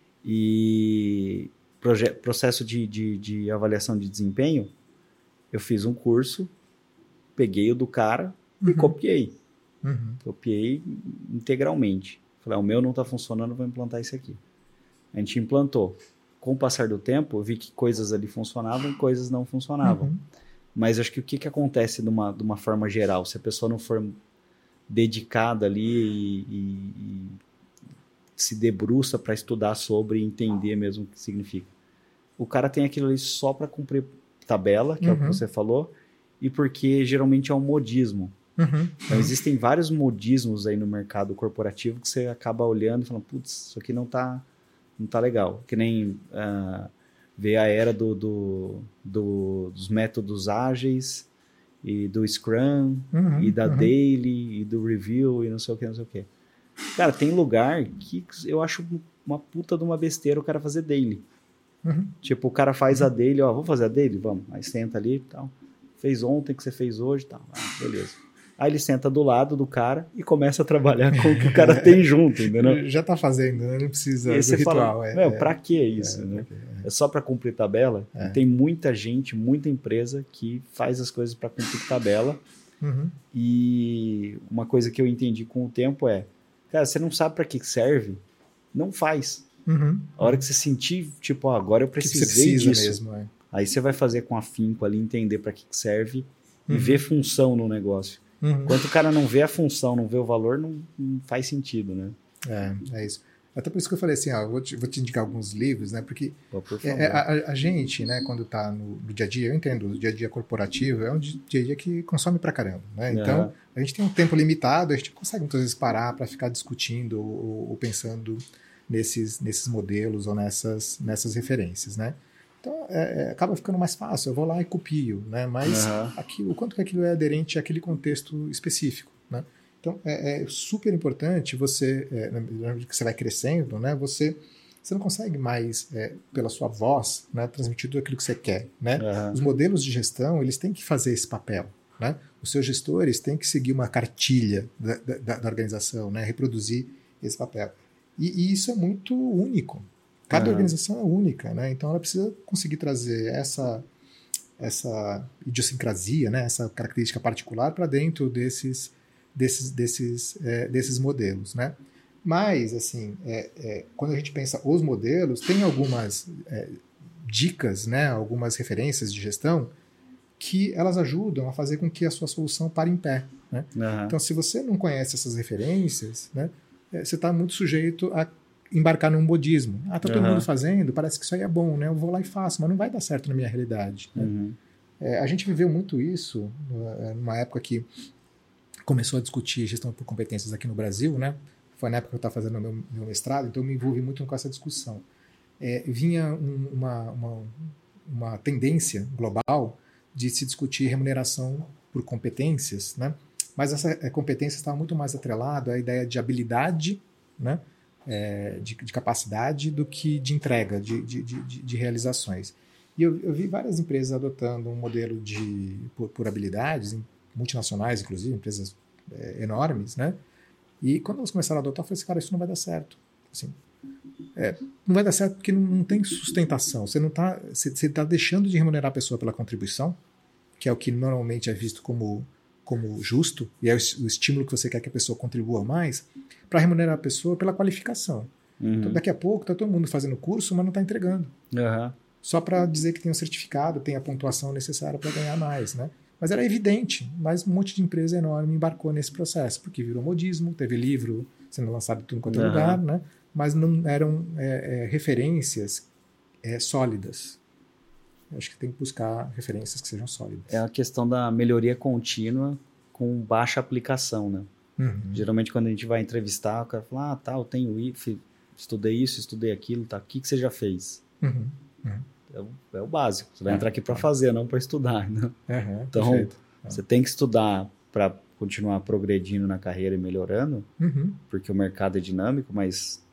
A: E proje- processo de, de, de avaliação de desempenho, eu fiz um curso, peguei o do cara uhum. e copiei. Uhum. Copiei integralmente. Falei, ah, o meu não está funcionando, vou implantar isso aqui. A gente implantou. Com o passar do tempo, eu vi que coisas ali funcionavam e coisas não funcionavam. Uhum. Mas acho que o que, que acontece de uma, de uma forma geral, se a pessoa não for dedicada ali e, e, e se debruça para estudar sobre e entender mesmo o que significa. O cara tem aquilo ali só para cumprir tabela, que uhum. é o que você falou, e porque geralmente é um modismo. Uhum. Então, existem vários modismos aí no mercado corporativo que você acaba olhando e falando, putz, isso aqui não tá, não tá legal. Que nem uh, ver a era do, do, do, dos métodos ágeis e do Scrum uhum. e da uhum. Daily e do Review e não sei o que, não sei o que. Cara, tem lugar que eu acho uma puta de uma besteira o cara fazer Daily. Uhum. Tipo, o cara faz uhum. a Daily, ó, vamos fazer a Daily? Vamos. Aí senta ali e tal. Fez ontem, que você fez hoje e tal. Ah, beleza. Aí ele senta do lado do cara e começa a trabalhar com o que o cara tem junto, entendeu?
B: Já tá fazendo, né? Não precisa
A: do ritual.
B: Fala,
A: é, meu, é, pra que isso, é, né? É, é só pra cumprir tabela? É. Tem muita gente, muita empresa que faz as coisas pra cumprir tabela. Uhum. E uma coisa que eu entendi com o tempo é, cara, você não sabe pra que serve? Não faz.
B: Uhum.
A: A hora que você sentir, tipo, ó, agora eu precisei
B: que você precisa
A: disso.
B: Mesmo, é.
A: Aí você vai fazer com afinco ali, entender para que serve e
B: Uhum.
A: ver função no negócio.
B: Uhum.
A: Enquanto o cara não vê a função, não vê o valor, não, não faz sentido, né?
B: É, é isso. Até por isso que eu falei assim, ó, vou te, vou te indicar alguns livros, né? Porque
A: Pô, por
B: é,
A: favor.
B: a, a gente, né, quando tá no, no dia a dia, eu entendo, o dia a dia corporativo é um dia a dia que consome pra caramba, né? Então,
A: Uhum.
B: a gente tem um tempo limitado, a gente consegue muitas vezes parar para ficar discutindo ou, ou pensando nesses, nesses modelos ou nessas, nessas referências, né? Então, é, é, acaba ficando mais fácil, eu vou lá e copio, né? Mas
A: Uhum.
B: aquilo, o quanto que aquilo é aderente àquele contexto específico, né? Então, é, é super importante você, é, na medida que você vai crescendo, né? Você, você não consegue mais, é, pela sua voz, né, transmitir tudo aquilo que você quer, né?
A: Uhum.
B: Os modelos de gestão, eles têm que fazer esse papel, né? Os seus gestores têm que seguir uma cartilha da, da, da organização, né? Reproduzir esse papel. E, e isso é muito único. Cada uhum. organização é única, né? Então ela precisa conseguir trazer essa, essa idiosincrasia, né? Essa característica particular para dentro desses, desses, desses, é, desses modelos, né? Mas, assim, é, é, quando a gente pensa os modelos, tem algumas é, dicas, né? Algumas referências de gestão que elas ajudam a fazer com que a sua solução pare em pé, né? Uhum. Então, se você não conhece essas referências, né? Você está muito sujeito a embarcar num modismo. Ah, tá todo uhum. mundo fazendo, parece que isso aí é bom, né? Eu vou lá e faço, mas não vai dar certo na minha realidade. Né? Uhum. É, a gente viveu muito isso numa época que começou a discutir gestão por competências aqui no Brasil, né? Foi na época que eu estava fazendo meu, meu mestrado, então eu me envolvi muito com essa discussão. É, vinha um, uma, uma, uma tendência global de se discutir remuneração por competências, né? Mas essa competência estava muito mais atrelada à ideia de habilidade, né? É, de, de capacidade do que de entrega, de, de, de, de realizações. E eu, eu vi várias empresas adotando um modelo de por, por habilidades, multinacionais inclusive, empresas é, enormes, né? E quando elas começaram a adotar, eu falei assim, cara, isso não vai dar certo. Assim, é, não vai dar certo porque não, não tem sustentação. Você não está você, você tá deixando de remunerar a pessoa pela contribuição, que é o que normalmente é visto como como justo, e é o estímulo que você quer que a pessoa contribua mais, para remunerar a pessoa pela qualificação. Uhum. Então, daqui a pouco, está todo mundo fazendo curso, mas não está entregando.
A: Uhum.
B: Só para dizer que tem um certificado, tem a pontuação necessária para ganhar mais. Né? Mas era evidente, mas um monte de empresa enorme embarcou nesse processo, porque virou modismo, teve livro sendo lançado em tudo quanto é uhum. lugar, né? Mas não eram é, é, referências é, sólidas. Acho que tem que buscar referências que sejam sólidas.
A: É a questão da melhoria contínua com baixa aplicação, né? Uhum. Geralmente quando a gente vai entrevistar, o cara fala, ah, tá, eu tenho isso, estudei isso, estudei aquilo, tá, o que, que você já fez?
B: Uhum. Uhum.
A: É, o, é o básico, você vai é, entrar aqui para fazer, não para estudar, né?
B: Uhum.
A: Então,
B: Perfeito.
A: Você tem que estudar para continuar progredindo na carreira e melhorando,
B: uhum.
A: porque o mercado é dinâmico, mas...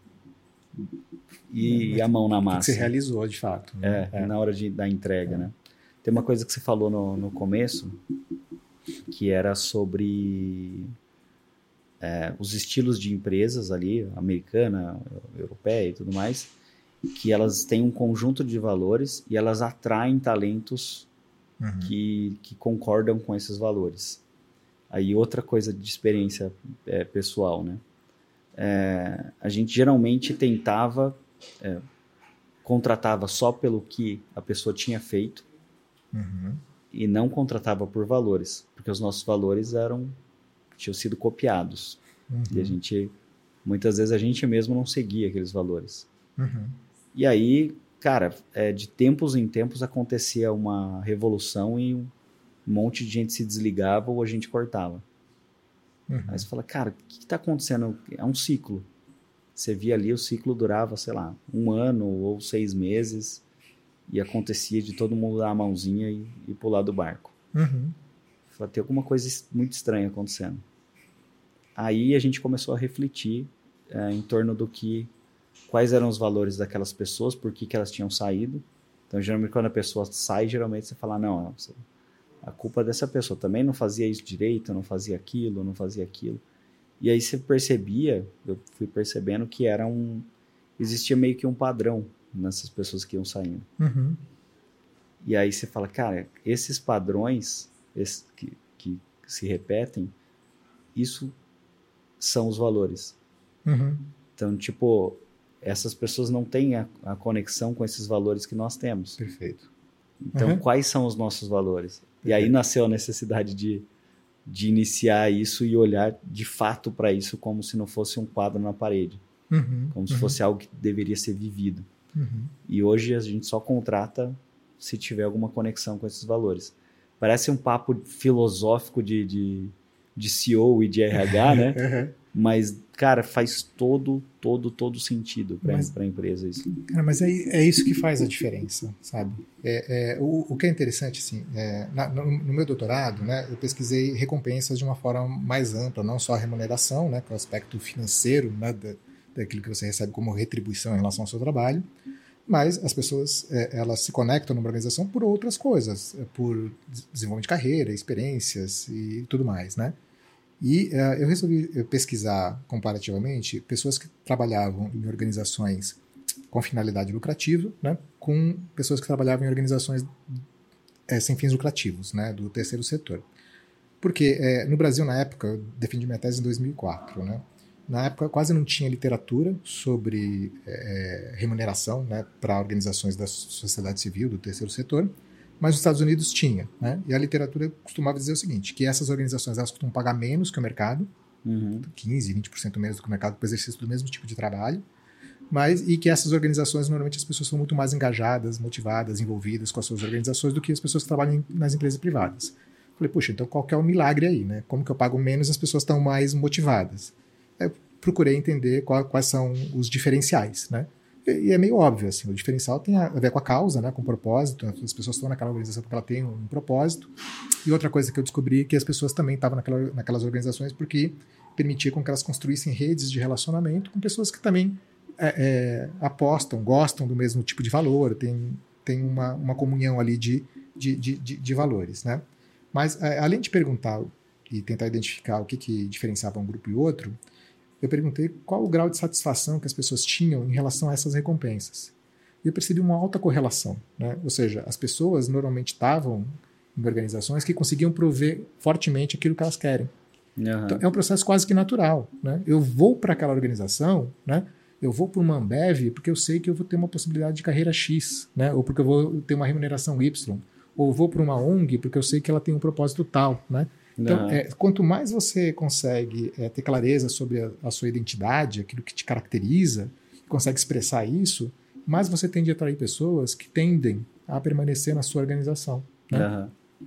A: E, e a mão na massa.
B: Que você realizou, de fato.
A: Né? É, é, na hora de, da entrega, é. né? Tem uma coisa que você falou no, no começo, que era sobre é, os estilos de empresas ali, americana, europeia e tudo mais, que elas têm um conjunto de valores e elas atraem talentos uhum. que, que concordam com esses valores. Aí outra coisa de experiência é, pessoal, né? É, a gente geralmente tentava, é, contratava só pelo que a pessoa tinha feito
B: uhum.
A: e não contratava por valores, porque os nossos valores eram, tinham sido copiados. Uhum. E a gente, muitas vezes a gente mesmo não seguia aqueles valores.
B: Uhum.
A: E aí, cara, é, de tempos em tempos acontecia uma revolução e um monte de gente se desligava ou a gente cortava.
B: Uhum.
A: Aí você fala, cara, o que está acontecendo? É um ciclo. Você via ali, o ciclo durava, sei lá, um ano ou seis meses e acontecia de todo mundo dar a mãozinha e, e pular do barco.
B: Uhum.
A: Falei, tem alguma coisa muito estranha acontecendo. Aí a gente começou a refletir é, em torno do que, quais eram os valores daquelas pessoas, por que, que elas tinham saído. Então, geralmente, quando a pessoa sai, geralmente você fala, não, você... a culpa dessa pessoa também não fazia isso direito, não fazia aquilo, não fazia aquilo. E aí você percebia, eu fui percebendo que era um, existia meio que um padrão nessas pessoas que iam saindo.
B: Uhum.
A: E aí você fala, cara, esses padrões esses que, que se repetem, isso são os valores.
B: Uhum.
A: Então, tipo, essas pessoas não têm a, a conexão com esses valores que nós temos.
B: Perfeito.
A: Então,
B: Uhum.
A: quais são os nossos valores?
B: Perfeito.
A: E aí nasceu a necessidade de, de iniciar isso e olhar de fato para isso como se não fosse um quadro na parede.
B: Uhum.
A: Como se
B: uhum.
A: fosse algo que deveria ser vivido.
B: Uhum.
A: E hoje a gente só contrata se tiver alguma conexão com esses valores. Parece um papo filosófico de, de, de C E O e de R H, né?
B: Uhum.
A: Mas, cara, faz todo, todo, todo sentido para
B: Mas-
A: a empresa isso.
B: Cara, mas é, é isso que faz a diferença, sabe? É, é, o, o que é interessante, assim, é, na- no, no meu doutorado, né, eu pesquisei recompensas de uma forma mais ampla, não só a remuneração, né, que é o aspecto financeiro, né, da, daquilo que você recebe como retribuição em relação ao seu trabalho, mas as pessoas, é, elas se conectam numa organização por outras coisas, é, por desenvolvimento de carreira, experiências e tudo mais, né? E uh, eu resolvi pesquisar comparativamente pessoas que trabalhavam em organizações com finalidade lucrativa, né, com pessoas que trabalhavam em organizações é, sem fins lucrativos, né, do terceiro setor. Porque é, no Brasil, na época, eu defendi minha tese em dois mil e quatro, né, na época quase não tinha literatura sobre é, remuneração, né, para organizações da sociedade civil, do terceiro setor, mas nos Estados Unidos tinha, né? E a literatura costumava dizer o seguinte, que essas organizações elas costumam pagar menos que o mercado,
A: Uhum.
B: quinze, vinte por cento menos do que o mercado para o exercício do mesmo tipo de trabalho, mas e que essas organizações, normalmente as pessoas são muito mais engajadas, motivadas, envolvidas com as suas organizações do que as pessoas que trabalham nas empresas privadas. Falei, puxa, então qual que é o milagre aí, né? Como que eu pago menos e as pessoas estão mais motivadas? Aí eu procurei entender qual, quais são os diferenciais, né? E é meio óbvio, assim, o diferencial tem a ver com a causa, né, com o propósito, as pessoas estão naquela organização porque ela tem um propósito, e outra coisa que eu descobri é que as pessoas também estavam naquela, naquelas organizações porque permitia com que elas construíssem redes de relacionamento com pessoas que também é, é, apostam, gostam do mesmo tipo de valor, tem, tem uma, uma comunhão ali de, de, de, de, de valores, né? Mas, é, além de perguntar e tentar identificar o que, que diferenciava um grupo e outro, eu perguntei qual o grau de satisfação que as pessoas tinham em relação a essas recompensas. E eu percebi uma alta correlação, né? Ou seja, as pessoas normalmente estavam em organizações que conseguiam prover fortemente aquilo que elas querem.
A: Uhum.
B: Então, é um processo quase que natural, né? Eu vou para aquela organização, né? Eu vou para uma Ambev porque eu sei que eu vou ter uma possibilidade de carreira X, né? Ou porque eu vou ter uma remuneração Y. Ou eu vou para uma O N G porque eu sei que ela tem um propósito tal, né? Então,
A: Uhum.
B: é, quanto mais você consegue é, ter clareza sobre a, a sua identidade, aquilo que te caracteriza, consegue expressar isso, mais você tende a atrair pessoas que tendem a permanecer na sua organização, né?
A: Uhum.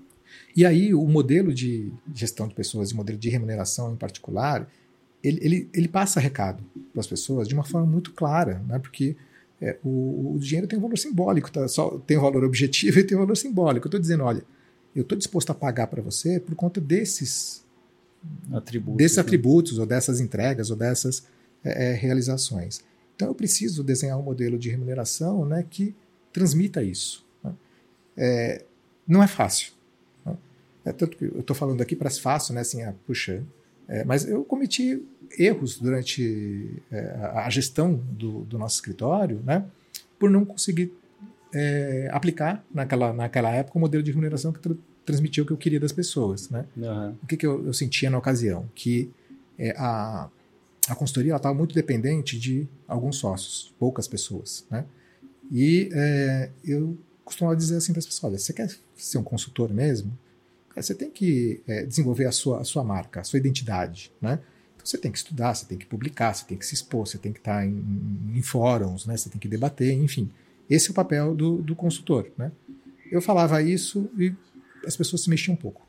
B: E aí o modelo de gestão de pessoas e o modelo de remuneração em particular, ele, ele, ele passa recado para as pessoas de uma forma muito clara, né? Porque é, o, o dinheiro tem um valor simbólico, tá? Só tem um valor objetivo e tem um valor simbólico. Eu estou dizendo, olha, eu estou disposto a pagar para você por conta desses
A: atributos,
B: desses
A: né?
B: atributos, ou dessas entregas, ou dessas é, é, realizações. Então eu preciso desenhar um modelo de remuneração, né, que transmita isso, né? É, não é fácil, né? É tanto que eu estou falando aqui, parece fácil, né, assim, ah, puxa, é, mas eu cometi erros durante é, a gestão do, do nosso escritório, né, por não conseguir É, aplicar naquela, naquela época um modelo de remuneração que tra transmitia o que eu queria das pessoas, né?
A: Uhum.
B: O que, que eu, eu sentia na ocasião? Que é, a, a consultoria estava muito dependente de alguns sócios, poucas pessoas, né? E é, eu costumava dizer assim para as pessoas, olha, você quer ser um consultor mesmo? Você tem que é, desenvolver a sua, a sua marca, a sua identidade, né? Então você tem que estudar, você tem que publicar, você tem que se expor, você tem que estar em, em fóruns, né? Você tem que debater, enfim. Esse é o papel do, do consultor, né? Eu falava isso e as pessoas se mexiam um pouco.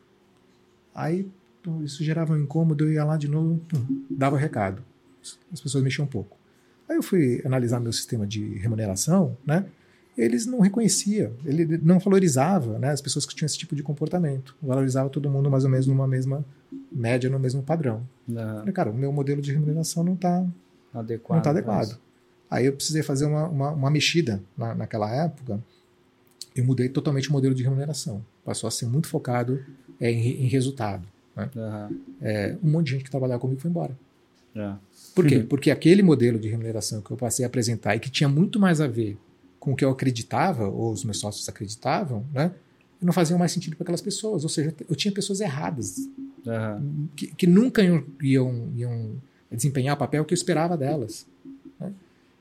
B: Aí pô, isso gerava um incômodo, eu ia lá de novo, pum, dava o recado. As pessoas mexiam um pouco. Aí eu fui analisar meu sistema de remuneração, né? Eles não reconheciam, ele não valorizava, né, as pessoas que tinham esse tipo de comportamento. Valorizava todo mundo mais ou menos numa mesma média, no mesmo padrão.
A: Uhum.
B: Falei, cara, o meu modelo de remuneração não está
A: adequado.
B: não tá adequado. Aí eu precisei fazer uma, uma, uma mexida na, naquela época. Eu mudei totalmente o modelo de remuneração. Passou a ser muito focado é, em, em resultado, né?
A: Uhum.
B: É, um monte de gente que trabalhava comigo foi embora.
A: Uhum.
B: Por quê? Porque aquele modelo de remuneração que eu passei a apresentar e que tinha muito mais a ver com o que eu acreditava, ou os meus sócios acreditavam, né, não fazia mais sentido para aquelas pessoas. Ou seja, eu tinha pessoas erradas,
A: uhum.
B: que, que nunca iam, iam, iam desempenhar o papel que eu esperava delas, né?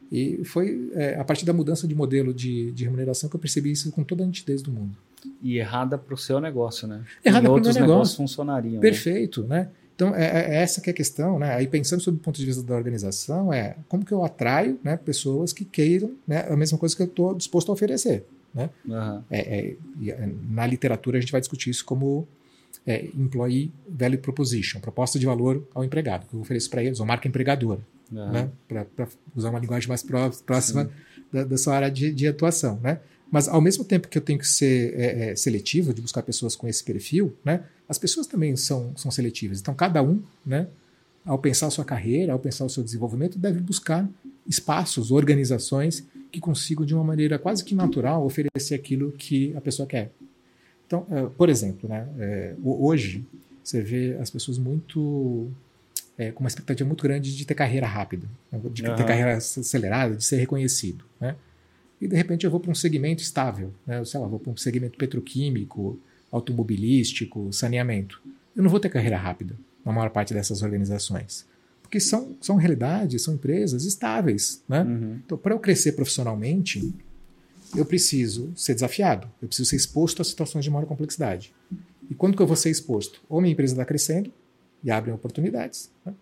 B: E foi é, a partir da mudança de modelo de, de remuneração que eu percebi isso com toda a nitidez do mundo.
A: E errada para o seu negócio, né?
B: Errada para o meu
A: outros
B: negócio.
A: negócios funcionariam.
B: Perfeito, né? né? Então, é, é essa que é a questão, né? Aí pensando sobre o ponto de vista da organização, é como que eu atraio, né, pessoas que queiram, né, a mesma coisa que eu estou disposto a oferecer, né? Uhum. É, é, na literatura a gente vai discutir isso como é, Employee Value Proposition, proposta de valor ao empregado, que eu ofereço para eles, ou marca empregadora, uhum. né? Para usar uma linguagem mais pró próxima da, da sua área de, de atuação, né? Mas, ao mesmo tempo que eu tenho que ser é, é, seletivo, de buscar pessoas com esse perfil, né, as pessoas também são, são seletivas. Então, cada um, né, ao pensar a sua carreira, ao pensar o seu desenvolvimento, deve buscar espaços, organizações que consigam, de uma maneira quase que natural, oferecer aquilo que a pessoa quer. Então, é, por exemplo, né, é, hoje, você vê as pessoas muito... É, com uma expectativa muito grande de ter carreira rápida, de uhum. ter carreira acelerada, de ser reconhecido, né? E, de repente, eu vou para um segmento estável, né? Eu, sei lá, vou para um segmento petroquímico, automobilístico, saneamento. Eu não vou ter carreira rápida na maior parte dessas organizações. Porque são, são realidades, são empresas estáveis, né? Uhum. Então, para eu crescer profissionalmente, eu preciso ser desafiado, eu preciso ser exposto a situações de maior complexidade. E quando que eu vou ser exposto? Ou minha empresa está crescendo e abre oportunidades, né?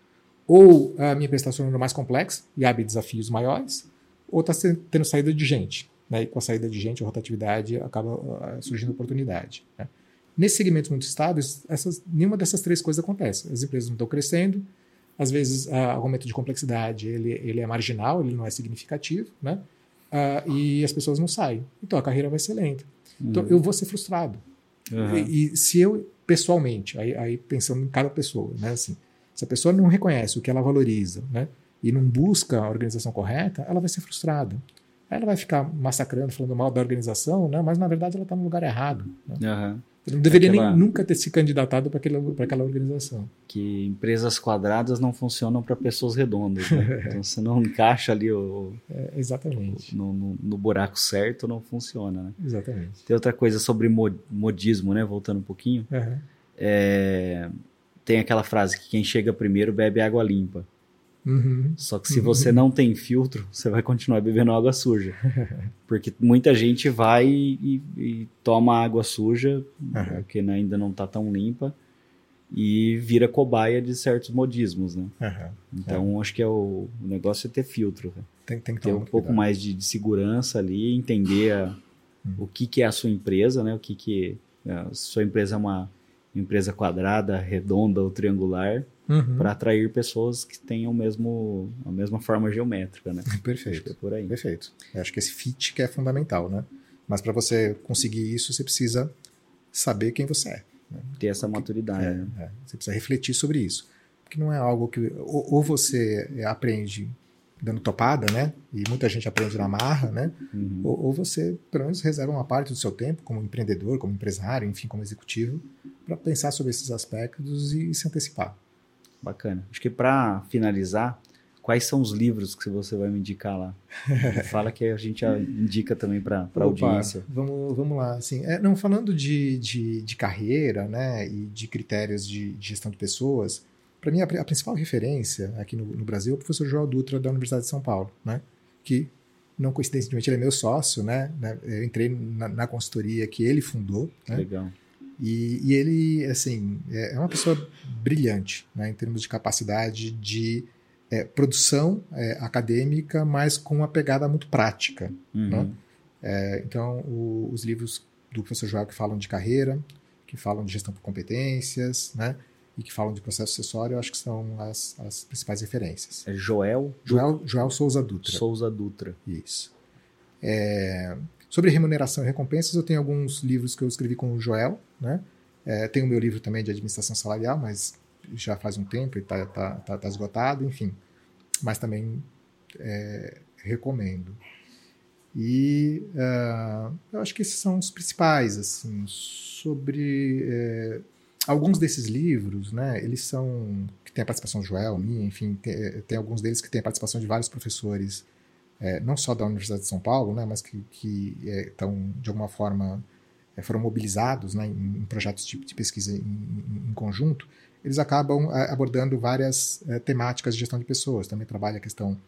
B: Ou a minha empresa está se tornando mais complexa e abre desafios maiores, ou está tendo saída de gente, né? E com a saída de gente, a rotatividade, acaba uh, surgindo oportunidade, né? Nesses segmentos muito estáveis, essas, nenhuma dessas três coisas acontece. As empresas não estão crescendo, às vezes uh, o aumento de complexidade ele, ele é marginal, ele não é significativo, né? Uh, e as pessoas não saem. Então a carreira vai ser lenta. Uhum. Então eu vou ser frustrado. Uhum. E, e se eu, pessoalmente, aí, aí pensando em cada pessoa, né? Assim, se a pessoa não reconhece o que ela valoriza, né? E não busca a organização correta, ela vai ser frustrada. Ela vai ficar massacrando, falando mal da organização, né? Mas na verdade ela está no lugar errado, né? Uhum. Ela não deveria Aquela... nem nunca ter se candidatado para aquela organização.
A: Que empresas quadradas não funcionam para pessoas redondas, né? Então você não encaixa ali o,
B: é, exatamente.
A: O, no, no, no buraco certo, não funciona, né?
B: Exatamente.
A: Tem outra coisa sobre modismo, né? Voltando um pouquinho. Uhum. É, tem aquela frase que quem chega primeiro bebe água limpa. Uhum. Só que se você não tem filtro, você vai continuar bebendo água suja. Porque muita gente vai e, e toma água suja, uhum. que ainda não está tão limpa, e vira cobaia de certos modismos, né? Uhum. Então, uhum. acho que é o, o negócio é ter filtro. Né?
B: Tem, tem que
A: ter um pouco cuidado. mais de, de segurança ali, entender a, uhum. o que, que é a sua empresa, né? O que que a sua empresa é uma empresa quadrada, redonda ou triangular, uhum. para atrair pessoas que tenham o mesmo, a mesma forma geométrica, né?
B: Perfeito.
A: Acho que é por aí.
B: Perfeito. Eu acho que esse fit que é fundamental, né? Mas para você conseguir isso, você precisa saber quem você é. Né?
A: Ter essa maturidade.
B: É,
A: né?
B: é. Você precisa refletir sobre isso. Porque não é algo que... Ou, ou você aprende dando topada, né? E muita gente aprende na marra, né? Uhum. Ou, ou você, pelo menos, reserva uma parte do seu tempo como empreendedor, como empresário, enfim, como executivo, para pensar sobre esses aspectos e se antecipar.
A: Bacana. Acho que para finalizar, quais são os livros que você vai me indicar lá? Fala que a gente indica também para a audiência.
B: Vamos, vamos lá. Assim, é, não, falando de, de, de carreira, né, e de critérios de, de gestão de pessoas, para mim a, a principal referência aqui no, no Brasil é o professor Joel Dutra da Universidade de São Paulo, né, que não coincidentemente ele é meu sócio, né, né eu entrei na, na consultoria que ele fundou. Né,
A: Legal.
B: E, e ele, assim, é uma pessoa brilhante, né, em termos de capacidade de é, produção é, acadêmica, mas com uma pegada muito prática. Uhum. Né? É, então, o, os livros do professor Joel que falam de carreira, que falam de gestão por competências, né, e que falam de processo sucessório, eu acho que são as, as principais referências.
A: É Joel?
B: Joel, Joel Souza Dutra.
A: Souza Dutra.
B: Isso. É... Sobre remuneração e recompensas, eu tenho alguns livros que eu escrevi com o Joel, né? É, tem o meu livro também de administração salarial, mas já faz um tempo e está tá, tá, tá esgotado, enfim. Mas também é, recomendo. E uh, eu acho que esses são os principais, assim, sobre... É, alguns desses livros, né, eles são... que tem a participação do Joel, minha, enfim, tem, tem alguns deles que tem a participação de vários professores, É, não só da Universidade de São Paulo, né, mas que, que é, estão, de alguma forma, é, foram mobilizados, né, em, em projetos de, de pesquisa em, em, em conjunto, eles acabam é, abordando várias é, temáticas de gestão de pessoas. Também trabalha a questão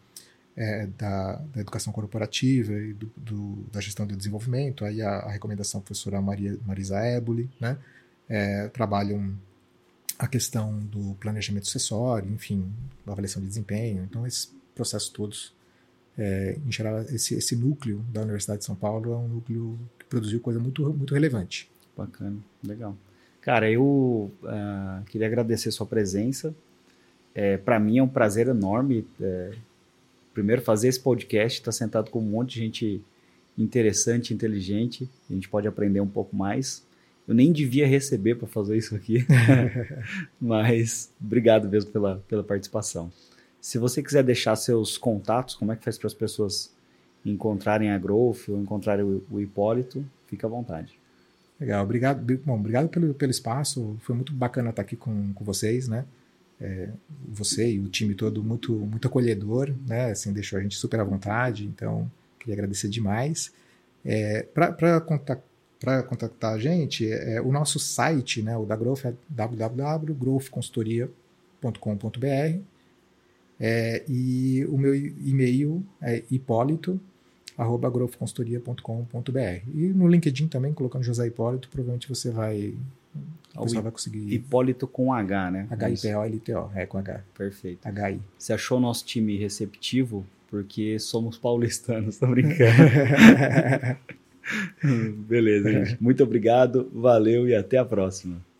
B: é, da, da educação corporativa e do, do, da gestão do desenvolvimento. Aí a, a recomendação da professora Maria, Marisa Éboli, né? É, trabalham a questão do planejamento sucessório, enfim, avaliação de desempenho. Então, esses processos todos, é, em geral, esse, esse núcleo da Universidade de São Paulo é um núcleo que produziu coisa muito, muito relevante.
A: Bacana, legal. Cara, eu uh, queria agradecer sua presença. É, para mim é um prazer enorme, é, primeiro, fazer esse podcast, estar sentado com um monte de gente interessante, inteligente, a gente pode aprender um pouco mais. Eu nem devia receber para fazer isso aqui, mas obrigado mesmo pela, pela participação. Se você quiser deixar seus contatos, como é que faz para as pessoas encontrarem a Growth ou encontrarem o, o Hipólito, fica à vontade.
B: Legal, obrigado, bom, obrigado pelo, pelo espaço, foi muito bacana estar aqui com, com vocês, né? É, você e o time todo muito, muito acolhedor, né? Assim, deixou a gente super à vontade, então queria agradecer demais. É, para contact, contactar a gente, é, o nosso site, né, o da Growth, é w w w ponto growth consultoria ponto com ponto b r, é, e o meu e-mail é hipólito arroba growth consultoria ponto com ponto b r. E no LinkedIn também, colocando José Hipólito, provavelmente você vai... O pessoal vai conseguir...
A: Hipólito com H, né?
B: H I P O L T O, é com H.
A: Perfeito.
B: H I.
A: Você achou o nosso time receptivo? Porque somos paulistanos, tô brincando. Beleza, gente. Muito obrigado, valeu e até a próxima.